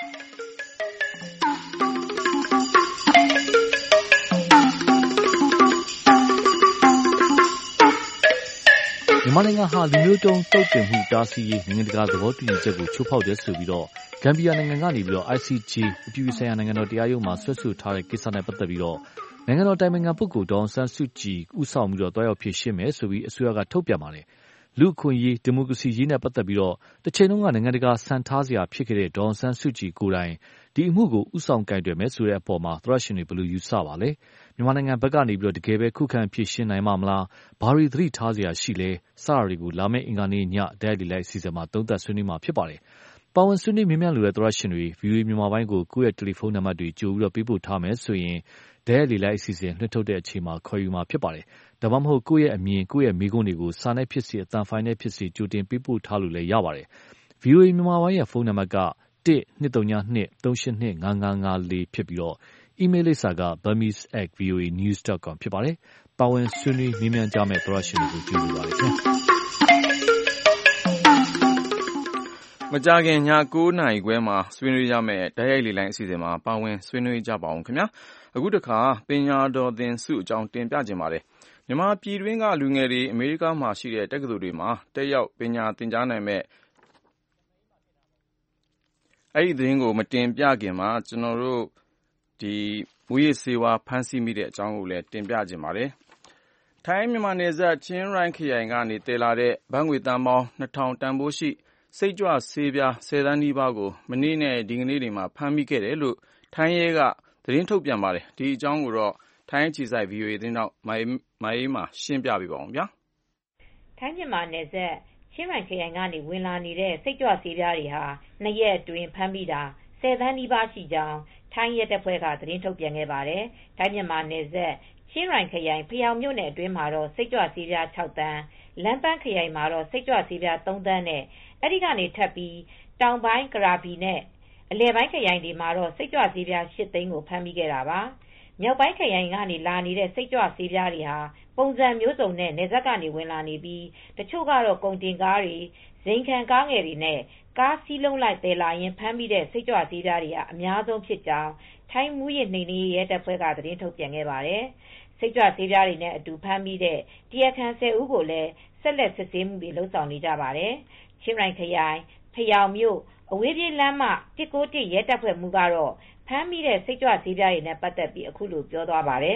Speaker 14: မြန်မာနိုင်ငံဟာလူမျိုးတုံးတုတ်တင်မှုတားဆီးရေးနိုင်ငံတကာသဘောတူညီချက်ကိုချိုးဖောက်တယ်ဆိုပြီးတော့ဂမ်ဘီယာနိုင်ငံကနေပြီးတော့ အိုင် စီ ဂျေ အပြည်ပြည်ဆိုင်ရာနိုင်ငံတော်တရားရုံးမှာဆွဲဆိုထားတဲ့ကိစ္စနဲ့ပတ်သက်ပြီးတော့နိုင်ငံတော်တိုင်ပင်ခံပုဂ္ဂိုလ်ဒေါ်အောင်ဆန်းစုကြည်ဦးဆောင်ပြီးတော့တွားရောက်ဖြေရှင်းမယ်ဆိုပြီးအစိုးရကထုတ်ပြန်ပါတယ်။လူ့အခွင့်အရေးဒီမိုကရေစီရေးနဲ့ပတ်သက်ပြီးတော့တစ်ချိန်လုံးကနိုင်ငံတကာစံထားစရာဖြစ်ခဲ့တဲ့ဒေါ်အောင်ဆန်းစုကြည်ကိုယ်တိုင်ဒီအမှုကိုဦးဆောင်ကင်တွယ်မယ်ဆိုတဲ့အပေါ်မှာသရရှင်တွေဘယ်လိုယူဆပါလဲ။မြန်မာနိုင်ငံဘက်ကနေပြီးတော့တကယ်ပဲခုခံဖြေရှင်းနိုင်မှာမလား။ဘာတွေသတိထားစရာရှိလဲစတာတွေကိုလာမယ့်အင်္ဂါနေ့ညဒဲလီလိုက်စီစဉ်မှာသုံးသပ်ဆွေးနွေးမှာဖြစ်ပါတယ်။ပါဝင်ဆွေးနွေးမြင်မြန်လိုတဲ့သရရှင်တွေ ဗီအိုအေ မြန်မာပိုင်းကိုကိုယ့်ရဲ့တယ်လီဖုန်းနံပါတ်တွေကြိုပြီးတော့ပေးပို့ထားမယ်ဆိုရင်ဒဲလီလိုက်အစီအစဉ်လွှင့်ထုတ်တဲ့အချိန်မှာခေါ်ယူမှာဖြစ်ပါတယ်။ဒါမှမဟုတ်ကိုယ့်ရဲ့အမြင်ကိုယ့်ရဲ့မိကုန်းတွေကိုစာနဲ့ဖြစ်စေအသံဖိုင်နဲ့ဖြစ်စေကြိုတင်ပေးပို့ထားလို့လည်းရပါတယ်။ ဗီအိုအေ မြန်မာပိုင်းရဲ့ဖုန်းနံပါတ်ကတစ် နှစ် သုံး နှစ် သုံး ရှစ် နှစ် ငါး ငါး ငါး လေး ဖြစ်ပြီးတော့ email လိပ်စာက burmese at voanews dot com ဖြစ်ပါတယ်။ပါဝင်ဆွေးနွေးမေးမြန်းကြမယ့်သောတရှင်တွေကိုကျေးဇူးပါလေခင်ဗျာ
Speaker 1: ။မကြာခင်ညကိုးနာရီခွဲမှာဆွေးနွေးကြမယ့်တိုက်ရိုက်လေလိုင်းအစီအစဉ်မှာပါဝင်ဆွေးနွေးကြပါအောင်ခင်ဗျာ။အခုတခါပညာတော်သင်ဆုအကြောင်းတင်ပြခြင်းပါတယ်။မြန်မာပြည်တွင်းကလူငယ်တွေအမေရိကမှာရှိတဲ့တက္ကသိုလ်တွေမှာတက်ရောက်ပညာသင်ကြားနိုင်မဲ့အဲ့ဒီသတင်းကိုမတင်ပြခင်မှာကျွန်တော်တို့ဒီမူရစ်စေဝါဖမ်းဆီးမိတဲ့အကြောင်းကိုလည်းတင်ပြခြင်းပါတယ်။ထိုင်းမြန်မာနယ်စပ်ချင်းရိုင်းခရိုင်ကနေတည်လာတဲ့ဘတ်ငွေတန်ပေါင်းနှစ်ထောင်တန်ဖိုးရှိစိတ်ကြွဆေးပြားဆယ်သန်းနီးပါးကိုမနေ့နဲ့ဒီကနေ့တွေမှာဖမ်းမိခဲ့တယ်လို့ထိုင်းရဲကသတင်းထုတ်ပြန်ပါတယ်။ဒီအကြောင်းကိုတော့ထိုင်းအခြေစိုက် ဗွီအိုအေ သတင်းတောက်မိုင်းမိုင်းမှာရှင်းပြပေးပါအောင်ဗျာ
Speaker 15: ။ထိုင်းမြန်မာနယ်စပ်ချင်းရိုင်ခရိုင်ကနေဝင်လာနေတဲ့စိတ်ကြွဆေးပြားတွေဟာနှစ်ရက်အတွင်းဖမ်းမိတာဆယ်သန်းနီးပါးရှိကြောင်းထိုင်းရဲတပ်ဖွဲ့ကသတင်းထုတ်ပြန်ခဲ့ပါတယ်။ထိုင်းမြန်မာနယ်စပ်ချင်းရိုင်ခရိုင်ဖျောင်မြို့နယ်အတွင်းမှာတော့စိတ်ကြွဆေးပြား၆သန်းလမ်းပန်းခရိုင်မှာတော့စိတ်ကြွဆေးပြားသုံးသန်းနဲ့အဲဒီကနေထပ်ပြီးတောင်ပိုင်းကရာဘီနဲ့အလယ်ပိုင်းခရိုင်တွေမှာတော့စိတ်ကြွဆေးပြား၈သိန်းကိုဖမ်းမိခဲ့တာပါမြောက်ပိုင်းခရိုင်ကနေလာနေတဲ့စိတ်ကြွဆေးပြားတွေဟာပုံစံမျိုးစုံနဲ့နယ်စပ်ကနေဝင်လာနေပြီးတချို့ကတော့ကုန်တင်ကားတွေဇိမ်ခံကားငယ်တွေနဲ့ကားစီးလုံးလိုက်တည်လာရင်ဖမ်းမိတဲ့စိတ်ကြွဆေးပြားတွေကအများဆုံးဖြစ်ကြောင်းထိုင်းမူရစ်နှိမ်နင်းရေးရဲတပ်ဖွဲ့ကသတင်းထုတ်ပြန်ခဲ့ပါတယ်စိတ်ကြွဆေးပြားတွေနဲ့အတူဖမ်းမိတဲ့တရားခံ၁၀ဦးကိုလည်းဆက်လက်စစ်ဆေးမှုတွေလုပ်ဆောင်နေကြပါတယ်ချင်းရိုင်ခရိုင်ဖျောင်မြို့အဝေးပြေးလမ်းမတစ်ကိုတစ်ရဲတပ်ဖွဲ့မှူးကတော့ဖမ်းမိတဲ့စိတ်ကြွဆေးပြားတွေနဲ့ပတ်သက်ပြီးအခုလိုပြောသွားပါတယ်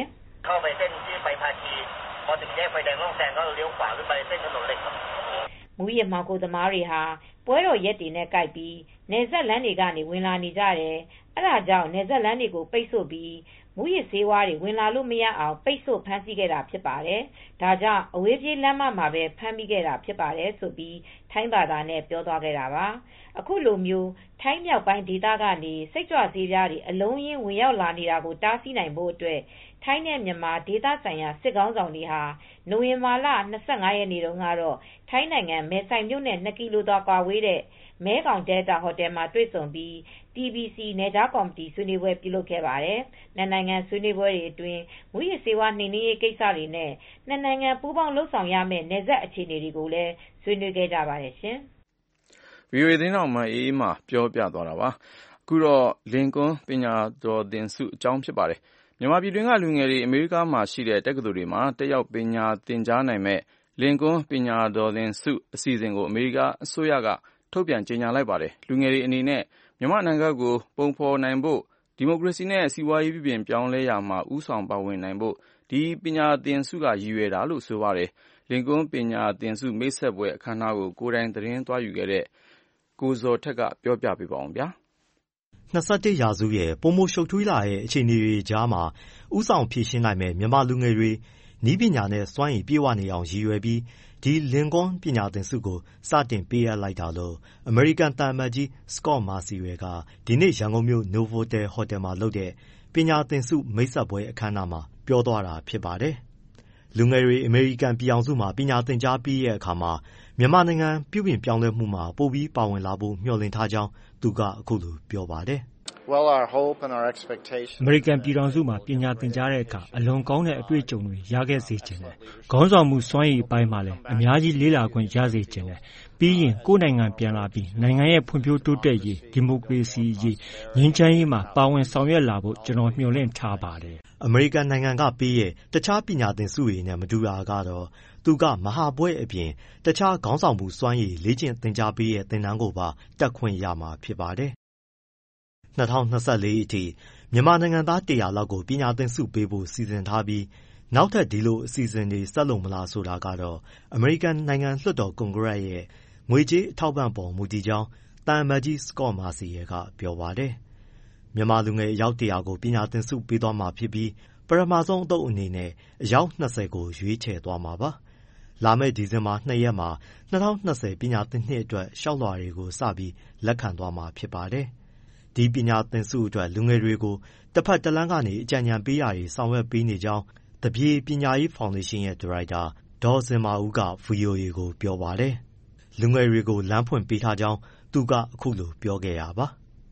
Speaker 15: မူရစ်မောင်ကိုသမားတွေဟာပွဲတော်ရက်တွေနဲ့ကိုက်ပြီးနယ်စပ်လမ်းတွေကနေဝင်လာနေကြတယ်အဲဒါကြောင့်နယ်စပ်လမ်းတွေကိုပိတ်ဆို့ပြီးမူရစ်ဆေးဝါးတွေဝင်လာလို့မရအောင်ပိတ်ဆို့ဖမ်းဆီးခဲ့တာဖြစ်ပါတယ်ဒါကြောင့်အဝေးပြေးလမ်းမမှာပဲဖမ်းမိခဲ့တာဖြစ်ပါတယ်ဆိုပြီးထိုင်းဘာသာနဲ့ပြောသွားခဲ့တာပါအခုလိုမျိုးထိုင်းမြောက်ပိုင်းဒေသကနေစိတ်ကြွဆေးပြားတွေအလုံးရင်းဝင်ရောက်လာနေတာကိုတားဆီးနိုင်ဖို့အတွက်ထိုင်းနဲ့မြန်မာဒေသဆိုင်ရာစစ်ကောင်ဆောင်တွေဟာနိုဝင်ဘာလ၂၅ရက်နေ့တုန်းကတော့ထိုင်းနိုင်ငံမဲဆိုင်မြို့နယ်၂ကီလိုသာကွာဝေးတဲ့မဲခေါင်ဒဲတာဟိုတယ်မှာတွေ့ဆုံပြီး တီ ဘီ စီ နယ်ခြားကော်မတီဆွေးနွေးပွဲပြုလုပ်ခဲ့ပါတယ်။နှစ်နိုင်ငံဆွေးနွေးပွဲတွေအတွင်းမူရစ်ဆေးဝါးနှိမ်နင်းရေးကိစ္စတွေနဲ့နှစ်နိုင်ငံပူးပေါင်းလုပ်ဆောင်ရမယ့်နယ်စပ်အခြေအနေတွေကိုလည်းဆွေးနွေးခဲ့ကြပါတယ်ရှင်
Speaker 1: ။ ဗွီအိုအေ သတင်းထောက်မအေးအေးမာပြောပြသွားတာပါ။အခုတော့လင်ကွန်းပညာတော်သင်ဆုအကြောင်းဖြစ်ပါတယ်။မြန်မာပြည်တွင်းကလူငယ်တွေအမေရိကမှာရှိတဲ့တက္ကသိုလ်တွေမှာတက်ရောက်ပညာသင်ကြားနိုင်မဲ့လင်ကွန်းပညာတော်သင်ဆုအစီအစဉ်ကိုအမေရိကအစိုးရကထုတ်ပြန်ကြေညာလိုက်ပါတယ်။လူငယ်တွေအနေနဲ့မြန်မာနိုင်ငံကိုပုံဖော်နိုင်ဖို့ဒီမိုကရေစီနဲ့စီးပွားရေးပြုပြင်ပြောင်းလဲရာမှာဦးဆောင်ပါဝင်နိုင်ဖို့ဒီပညာသင်ဆုကရည်ရွယ်တာလို့ဆိုပါတယ်။လင်ကွန်းပညာသင်ဆုမိတ်ဆက်ပွဲအခမ်းအနားကိုကိုယ်တိုင်သတင်းသွားယူခဲ့တဲ့ကိုဇော်ထက်ကပြောပြပေးပါအောင်ဗျာ
Speaker 16: ။၂၁ရာစုရဲ့ပိုမိုရှုပ်ထွေးလာတဲ့အခြေအနေတွေကြားမှာဦးဆောင်ဖြေရှင်းနိုင်မဲ့မြန်မာလူငယ်တွေနည်းပညာနဲ့စွမ်းရည်ပြည့်ဝနေအောင်ရည်ရွယ်ပြီးဒီလင်ကွန်းပညာသင်ဆုကိုစတင်ပေးအပ်လိုက်တာလို့အမေရိကန်သံအမတ်ကြီး Scott Marciel ကဒီနေ့ရန်ကုန်မြို့ Novotel ဟိုတယ်မှာလုပ်တဲ့ပညာသင်ဆုမိတ်ဆက်ပွဲအခမ်းအနားမှာပြောသွားတာဖြစ်ပါတယ်။လူငယ်တွေအမေရိကန်ပြည်ထောင်စုမှာပညာသင်ကြားပြီးတဲ့အခါမှာမြန်မာနိုင်ငံပြုပြင်ပြောင်းလဲမှုမှာပိုပြီးပါဝင်လာဖို့မျှော်လင့်ထားကြောင်းသူကအခုလိုပြောပါတယ်။
Speaker 7: Well, our hope and our expectation
Speaker 17: အမေရိကန်ပြည်ထောင်စုမှာပညာသင်ကြားတဲ့အခါအလွန်ကောင်းတဲ့အတွေ့အကြုံတွေရခဲ့စေချင်တယ်။ခေါင်းဆောင်မှုစွမ်းရည်အပိုင်းမှာလည်းအများကြီးလေ့လာခွင့်ရစေချင်တယ်။ပြီးရင်ကိုယ့်နိုင်ငံပြန်လာပြီးနိုင်ငံရဲ့ဖွံ့ဖြိုးတိုးတက်ရေးဒီမိုကရေစီရေးငြိမ်းချမ်းရေးမှာပါဝင်ဆောင်ရွက်လာဖို့ကျွန်တော်မျှော်လင့်ထားပါတယ်
Speaker 16: ။အမေရိကန်နိုင်ငံကပေးရဲ့တခြားပညာသင်ဆုတွေနဲ့မတူတာကတော့သူကမဟာဘွဲ့အပြင်တခြားခေါင်းဆောင်မှုစွမ်းရည်လေ့ကျင့်သင်ကြားပေးရဲ့သင်တန်းကိုပါတက်ခွင့်ရမှာဖြစ်ပါတယ်။၂၀၂၄အထိမြန်မာနိုင်ငံသားတရာလောက်ကိုပညာသင်ဆုပေးဖို့စီစဉ်ထားပြီးနောက်ထပ်ဒီလိုအစီအစဉ်တွေဆက်လုပ်မလားဆိုတာကတော့အမေရိကန်နိုင်ငံလွှတ်တော်ကွန်ဂရက်ရဲ့ငွေကြေးအထောက်ပံ့ပေါ်မူတည်ကြောင်းသံအမတ်ကြီး Scott Marciel ကပြောပါတယ်။မြန်မာလူငယ်အယောက်တရာကိုပညာသင်ဆုပေးသွားမှာဖြစ်ပြီးပထမဆုံးအသုတ်အနေနဲ့အယောက်၂၀ကိုရွေးချယ်သွားမှာပါ။လာမယ့်ဒီဇင်ဘာ၂ရက်မှာ၂၀၂၀ပညာသင်နှစ်အတွက်လျှောက်လွှာတွေကိုစပြီးလက်ခံသွားမှာဖြစ်ပါတယ်။ဒီပညာသင်ဆုအတွက်လူငယ်တွေကိုတစ်ဖက်တစ်လမ်းကနေအကြံဉာဏ်ပေးတာတွေဆောင်ရွက်ပေးနေကြောင်းသပြေပညာရေးဖောင်ဒေးရှင်းရဲ့ဒါရိုက်တာဒေါ်ဇင်မာဦးက ဗွီအိုအေကိုပြောပါတယ်။လူငယ်တွေကိုလမ်းဖွင့်ပေးထားကြောင်းသူကအခုလိုပြောခဲ့တာပါ။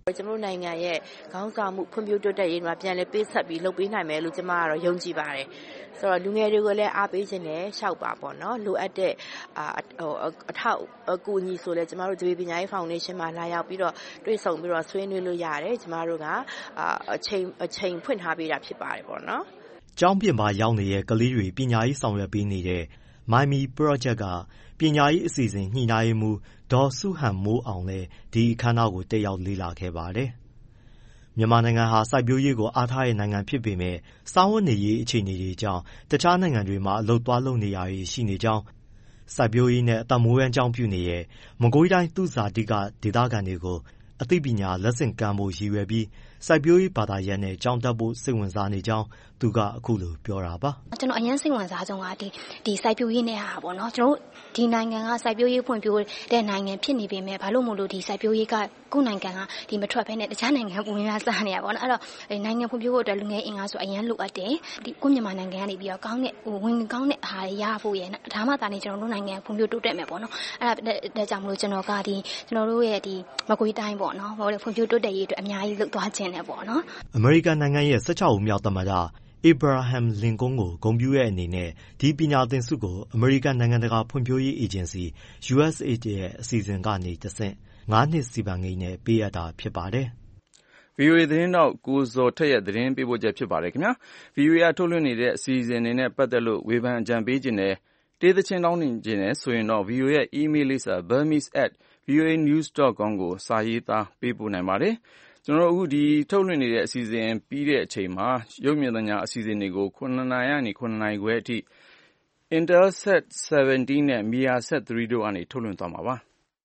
Speaker 18: ကျွန်တော်နိုင်ငံရဲ့ခေါင်းဆောင်မှုဖွံ့ဖြိုးတိုးတက်ရေးမှာပြန်လည်ပေးဆက်ပြီးလုပ်ပေးနိုင်မယ်လို့ကျွန်မကတော့ယုံကြည်ပါတယ်။ဆိုတော့လူငယ်တွေကိုလည်းအားပေးခြင်းနဲ့ရှောက်ပါပေါ့နော်။လိုအပ်တဲ့အာဟိုအထောက်အကူအညီဆိုလဲကျွန်တော်တို့ဒီပညာရေးဖောင်ဒေးရှင်းမှာလာရောက်ပြီးတော့တွေ့ဆုံပြီးတော့ဆွေးနွေးလို့ရတယ်။ကျွန်တော်တို့ကအာအချိန်အချိန်ဖွင့်ထားပေးတာဖြစ်ပါတယ်ပေါ့နော်
Speaker 16: ။ကျောင်းပြင်မှာရောက်နေတဲ့ကလေးတွေပညာရေးဆောင်ရွက်ပေးနေတဲ့ Mimi Project ကပညာရေးအစီအစဉ်ညှိနှိုင်းရေးမှူးဒေါ်စုဟန်မိုးအောင်လည်းဒီအခမ်းအနားကိုတက်ရောက်လေ့လာခဲ့ပါတယ်။မြန်မာနိုင်ငံဟာစိုက်ပျိုးရေးကိုအားထားတဲ့နိုင်ငံဖြစ်ပေမဲ့စားဝတ်နေရေးအခြေအနေတွေကြောင့်တခြားနိုင်ငံတွေမှာအလုပ်သွားလုပ်နေရတွေရှိနေကြောင်းစိုက်ပျိုးရေးနဲ့အသက်မွေးဝမ်းကြောင်းပြုနေတဲ့မကွေးတိုင်းသူဇာတိကဒေသခံတွေကိုအသိပညာလက်ဆင့်ကမ်းဖို့ရည်ရွယ်ပြီးစိုက်ပျိုးရေးဘာသာရပ်နဲ့ကျောင်းတက်ဖို့စိတ်ဝင်စားနေကြောင်းသူကအခုလိုပြောတာပါ
Speaker 19: ကျွန်တော်အရင်စိတ်ဝင်စားဆုံးကဒီဒီစိုက်ပျိုးရေးနဲ့ဟာပေါ့နော်ကျွန်တော်ဒီနိုင်ငံကစိုက်ပျိုးရေးဖွံ့ဖြိုးတဲ့နိုင်ငံဖြစ်နေပေမဲ့ဘာလို့မို့လို့ဒီစိုက်ပျိုးရေးကကိုယ်နိုင်ငံကဒီမထွက်ဘဲနဲ့တခြားနိုင်ငံပုံများစားနေရပါတော့အဲ့တော့နိုင်ငံဖွံ့ဖြိုးဖို့အတွက်လူငယ်အင်အားဆိုအရင်လိုအပ်တယ်ဒီကိုမြန်မာနိုင်ငံကနေပြီးတော့ကောင်းတဲ့ဟိုဝင်ကောင်းတဲ့ဟာရဖို့ရယ်ဒါမှသာနေကျွန်တော်တို့နိုင်ငံဖွံ့ဖြိုးတိုးတက်မယ်ပေါ့နော်အဲ့ဒါဒါကြောင့်မလို့ကျွန်တော်ကဒီကျွန်တော်တို့ရဲ့ဒီမကွေးတိုင်းပေါ့နော်ဟိုဖွံ့ဖြိုးတိုးတက်ရေးအတွက်အများကြီးလုပ်သွားခြင်းနဲ့ပေါ့နော်
Speaker 16: အမေရိကန်နိုင်ငံရဲ့၁၆ဦးမြောက်သမ္မတAbraham Lincoln ကိုဂုဏ်ပြုတဲ့အနေနဲ့ဒီပညာသင်ဆုကိုအမေရိကန်နိုင်ငံတကာဖွံ့ဖြိုးရေးအေဂျင်စီ U S A I D ရဲ့အစီအစဉ်ကနေတဆင့်ငါးနှစ်စီမံကိန်းနဲ့ပေးအပ်တာဖြစ်ပါတယ်
Speaker 1: ။ ဗွီအိုအေသတင်းတောက်ကိုဇော်ထက်ရဲ့သတင်းပေးပို့ချက်ဖြစ်ပါတယ်ခင်ဗျာ။ ဗွီအိုအေကထုတ်လွှင့်နေတဲ့အစီအစဉ်တွေနဲ့ပတ်သက်လို့ဝေဖန်အကြံပေးခြင်းနဲ့တေးသချင်းတောင်းနေခြင်းနဲ့ဆိုရင်တော့ ဗွီအိုအေရဲ့ email လိပ်စာ burmese at voanews dot com ကိုစာရေးသားပေးပို့နိုင်ပါတယ်။ကျွန်တော်တို့အခုဒီထုတ်လွှင့်နေတဲ့အစီအစဉ်ပြီးတဲ့အချိန်မှာရုပ်မြင်သံကြားအစီအစဉ်တွေကိုခုနှစ်နာရီကနေခုနှစ်နာရီခွဲအထိ Intelsat ဆယ်ဗန်တီးနဲ့ Measat သုံးတို့ကနေထုတ်လွှင့်သွားမှာပါ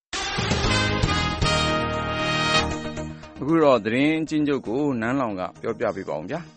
Speaker 1: ။အခုတော့သတင်းအချင်းချုပ်ကိုနန်းလောင်ကပြောပြပေးပါအောင်ဗျာ။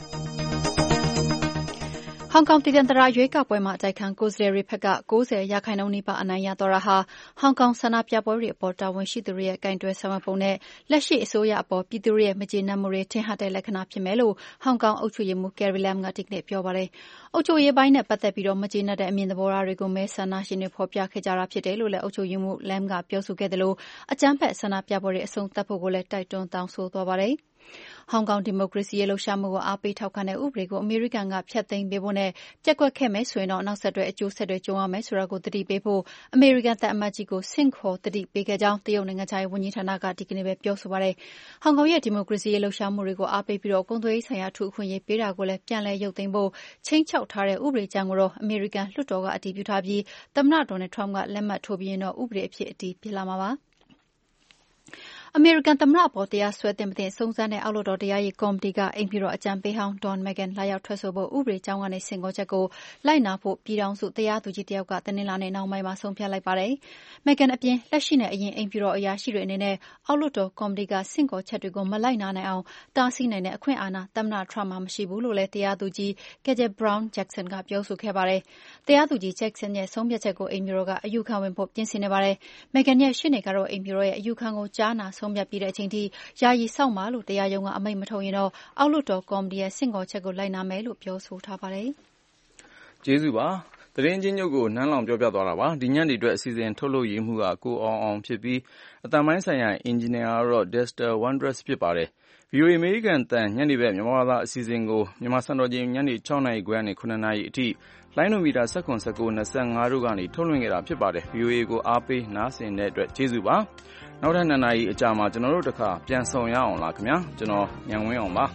Speaker 2: ဟောင်ကောင်တည်တံ့တရာရွေးကောက်ပွဲမှာအတိုက်ခံကိုယ်စားလှယ်တွေဘက်က၉၀ရာခိုင်နှုန်းနီးပါးအနိုင်ရသွားတာဟာဟောင်ကောင်ဆန္ဒပြပွဲတွေအပေါ်တာဝန်ရှိသူတွေရဲ့ကင်တွယ်ဆောင်ရွက်ပုံနဲ့လက်ရှိအစိုးရအပေါ်ပြည်သူတွေရဲ့မကျေနပ်မှုတွေထင်ဟပ်တဲ့လက္ခဏာဖြစ်မယ်လို့ဟောင်ကောင်အုပ်ချုပ်ရေးမှူး Carrie Lam ကဒီကနေ့ပြောပါတယ်။အုပ်ချုပ်ရေးပိုင်းနဲ့ပတ်သက်ပြီးမကျေနပ်တဲ့အမြင်သဘောထားတွေကိုမဲဆန္ဒရှင်တွေဖော်ပြခဲ့ကြတာဖြစ်တယ်လို့လည်းအုပ်ချုပ်ရေးမှူး Lam ကပြောဆိုခဲ့သလိုအကြမ်းဖက်ဆန္ဒပြပွဲတွေအဆုံးသတ်ဖို့ကိုလည်းတိုက်တွန်းတောင်းဆိုသွားပါတယ်။ဟောင်ကောင်ဒီမိုကရေစီရေးလှုပ်ရှားမှုကိုအားပေးထောက်ခံတဲ့ဥပဒေကိုအမေရိကန်ကဖျက်သိမ်းပေးဖို့နဲ့ပျက်ကွက်ခဲ့မယ်ဆိုရင်တော့နောက်ဆက်တွဲအကျိုးဆက်တွေကြုံရမယ်ဆိုတာကိုသတိပေးဖို့အမေရိကန်သံအမတ်ကြီးကိုဆင့်ခေါ်သတိပေးခဲ့ကြောင်းတရုတ်နိုင်ငံခြားရေးဝန်ကြီးဌာနကဒီကနေ့ပဲပြောဆိုပါတယ်။ဟောင်ကောင်ရဲ့ဒီမိုကရေစီရေးလှုပ်ရှားမှုတွေကိုအားပေးပြီးကုန်သွယ်ရေးဆိုင်ရာအထူးအခွင့်အရေးပေးတာကိုလည်းပြန်လည်ရုပ်သိမ်းဖို့ခြိမ်းခြောက်ထားတဲ့ဥပဒေကြမ်းကိုတော့အမေရိကန်လွှတ်တော်ကအတည်ပြုထားပြီးသမ္မတဒေါ်နယ်ထရမ့်ကလက်မှတ်ထိုးပြီးရင်တော့ဥပဒေအဖြစ်အတည်ဖြစ်လာမှာပါ။အမေရိကန်သမ္မတအပေါ်တရားစွဲသင့်မသင့်စုံစမ်းတဲ့အောက်လွှတ်တော်တရားရေးကော်မတီကအိမ်ဖြူတော်အကြံပေးဟောင်း Don McGahn လာရောက်ထွက်ဆိုဖို့ဥပဒေကြောင်းကနေဆင့်ခေါ်ချက်ကိုလိုက်နာဖို့ပြည်ထောင်စုတရားသူကြီးတယောက်ကတနင်္လာနေ့နှောင်းပိုင်းမှာဆုံးဖြတ်လိုက်ပါတယ်။ McGahn အပြင်လက်ရှိနဲ့အရင်အိမ်ဖြူတော်အရာရှိတွေအနေနဲ့အောက်လွှတ်တော်ကော်မတီကဆင့်ခေါ်ချက်တွေကိုမလိုက်နာနိုင်အောင်တားဆီးနိုင်တဲ့အခွင့်အာဏာသမ္မတထရမ့်မှာမရှိဘူးလို့လည်းတရားသူကြီး Ketanji Brown Jackson ကပြောဆိုခဲ့ပါတယ်။တရားသူကြီး Jackson ရဲ့ဆုံးဖြတ်ချက်ကိုအိမ်ဖြူတော်ကအယူခံဝင်ဖို့ပြင်ဆင်နေပါတယ်။ McGahn ရဲ့ရှေ့နေကတော့အိမ်ဖြူတော်ရဲ့အယူခံကိုကြားနာဆုံးဖြတ်ပြီးတဲ့အချိန်ထိယာယီစောင့်ပါလို့တရားရုံးကအမိန့်မထုတ်ရင်တော့အောက်လွှတ်တော်ကော်မတီရဲ့ဆင့်ခေါ်ချက်ကိုလိုက်နာမယ်လို့ပြောဆိုထားပါတယ်
Speaker 1: ။ကျေးဇူးပါ။သတင်းချင်းချုပ်ကိုနန်းလောင်ပြောပြသွားတာပါ။ဒီညနေအတွက်အစီအစဉ်ထုတ်လုပ်ရေးမှုကကိုအောင်အောင်ဖြစ်ပြီးအတန်ပိုင်းဆိုင်ရာအင်ဂျင်နီယာကတော့ Dexter Wondrous ဖြစ်ပါတယ်။ ဗွီအိုအေအမေရိကန်တန်ညနေဘက်မြန်မာဘာသာအစီအစဉ်ကိုမြန်မာစံတော်ချိန်ညနေ၆နာရီခွဲကနေ၇နာရီအထိလိုင်းနိုမီတာ၁၇ ၁၉ ၂၅တို့ကနေထုတ်လွှင့်ခဲ့တာဖြစ်ပါတယ်။ ဗွီအိုအေကိုအားပေးနားဆင်တဲ့အတွက်ကျေးဇူးပါ။နောက်ထပ်နှစ်နာရီအကြာမှာကျွန်တော်တို့တခါပြန်ဆောင်ရအောင်လားခင်ဗျာ။ကျွန်တော်ညံဝင်းအောင်ပါ။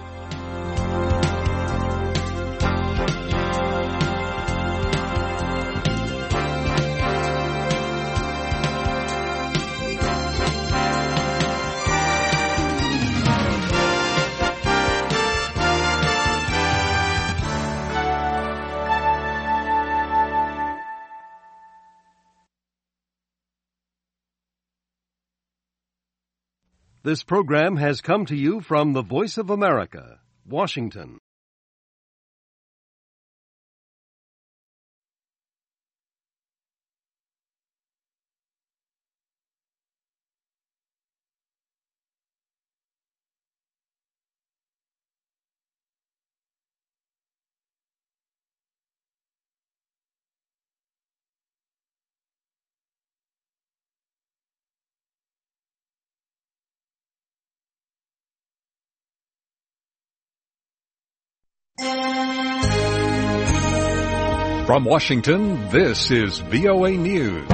Speaker 20: This program has come to you from the Voice of America, Washington.
Speaker 21: From Washington, this is V O A News.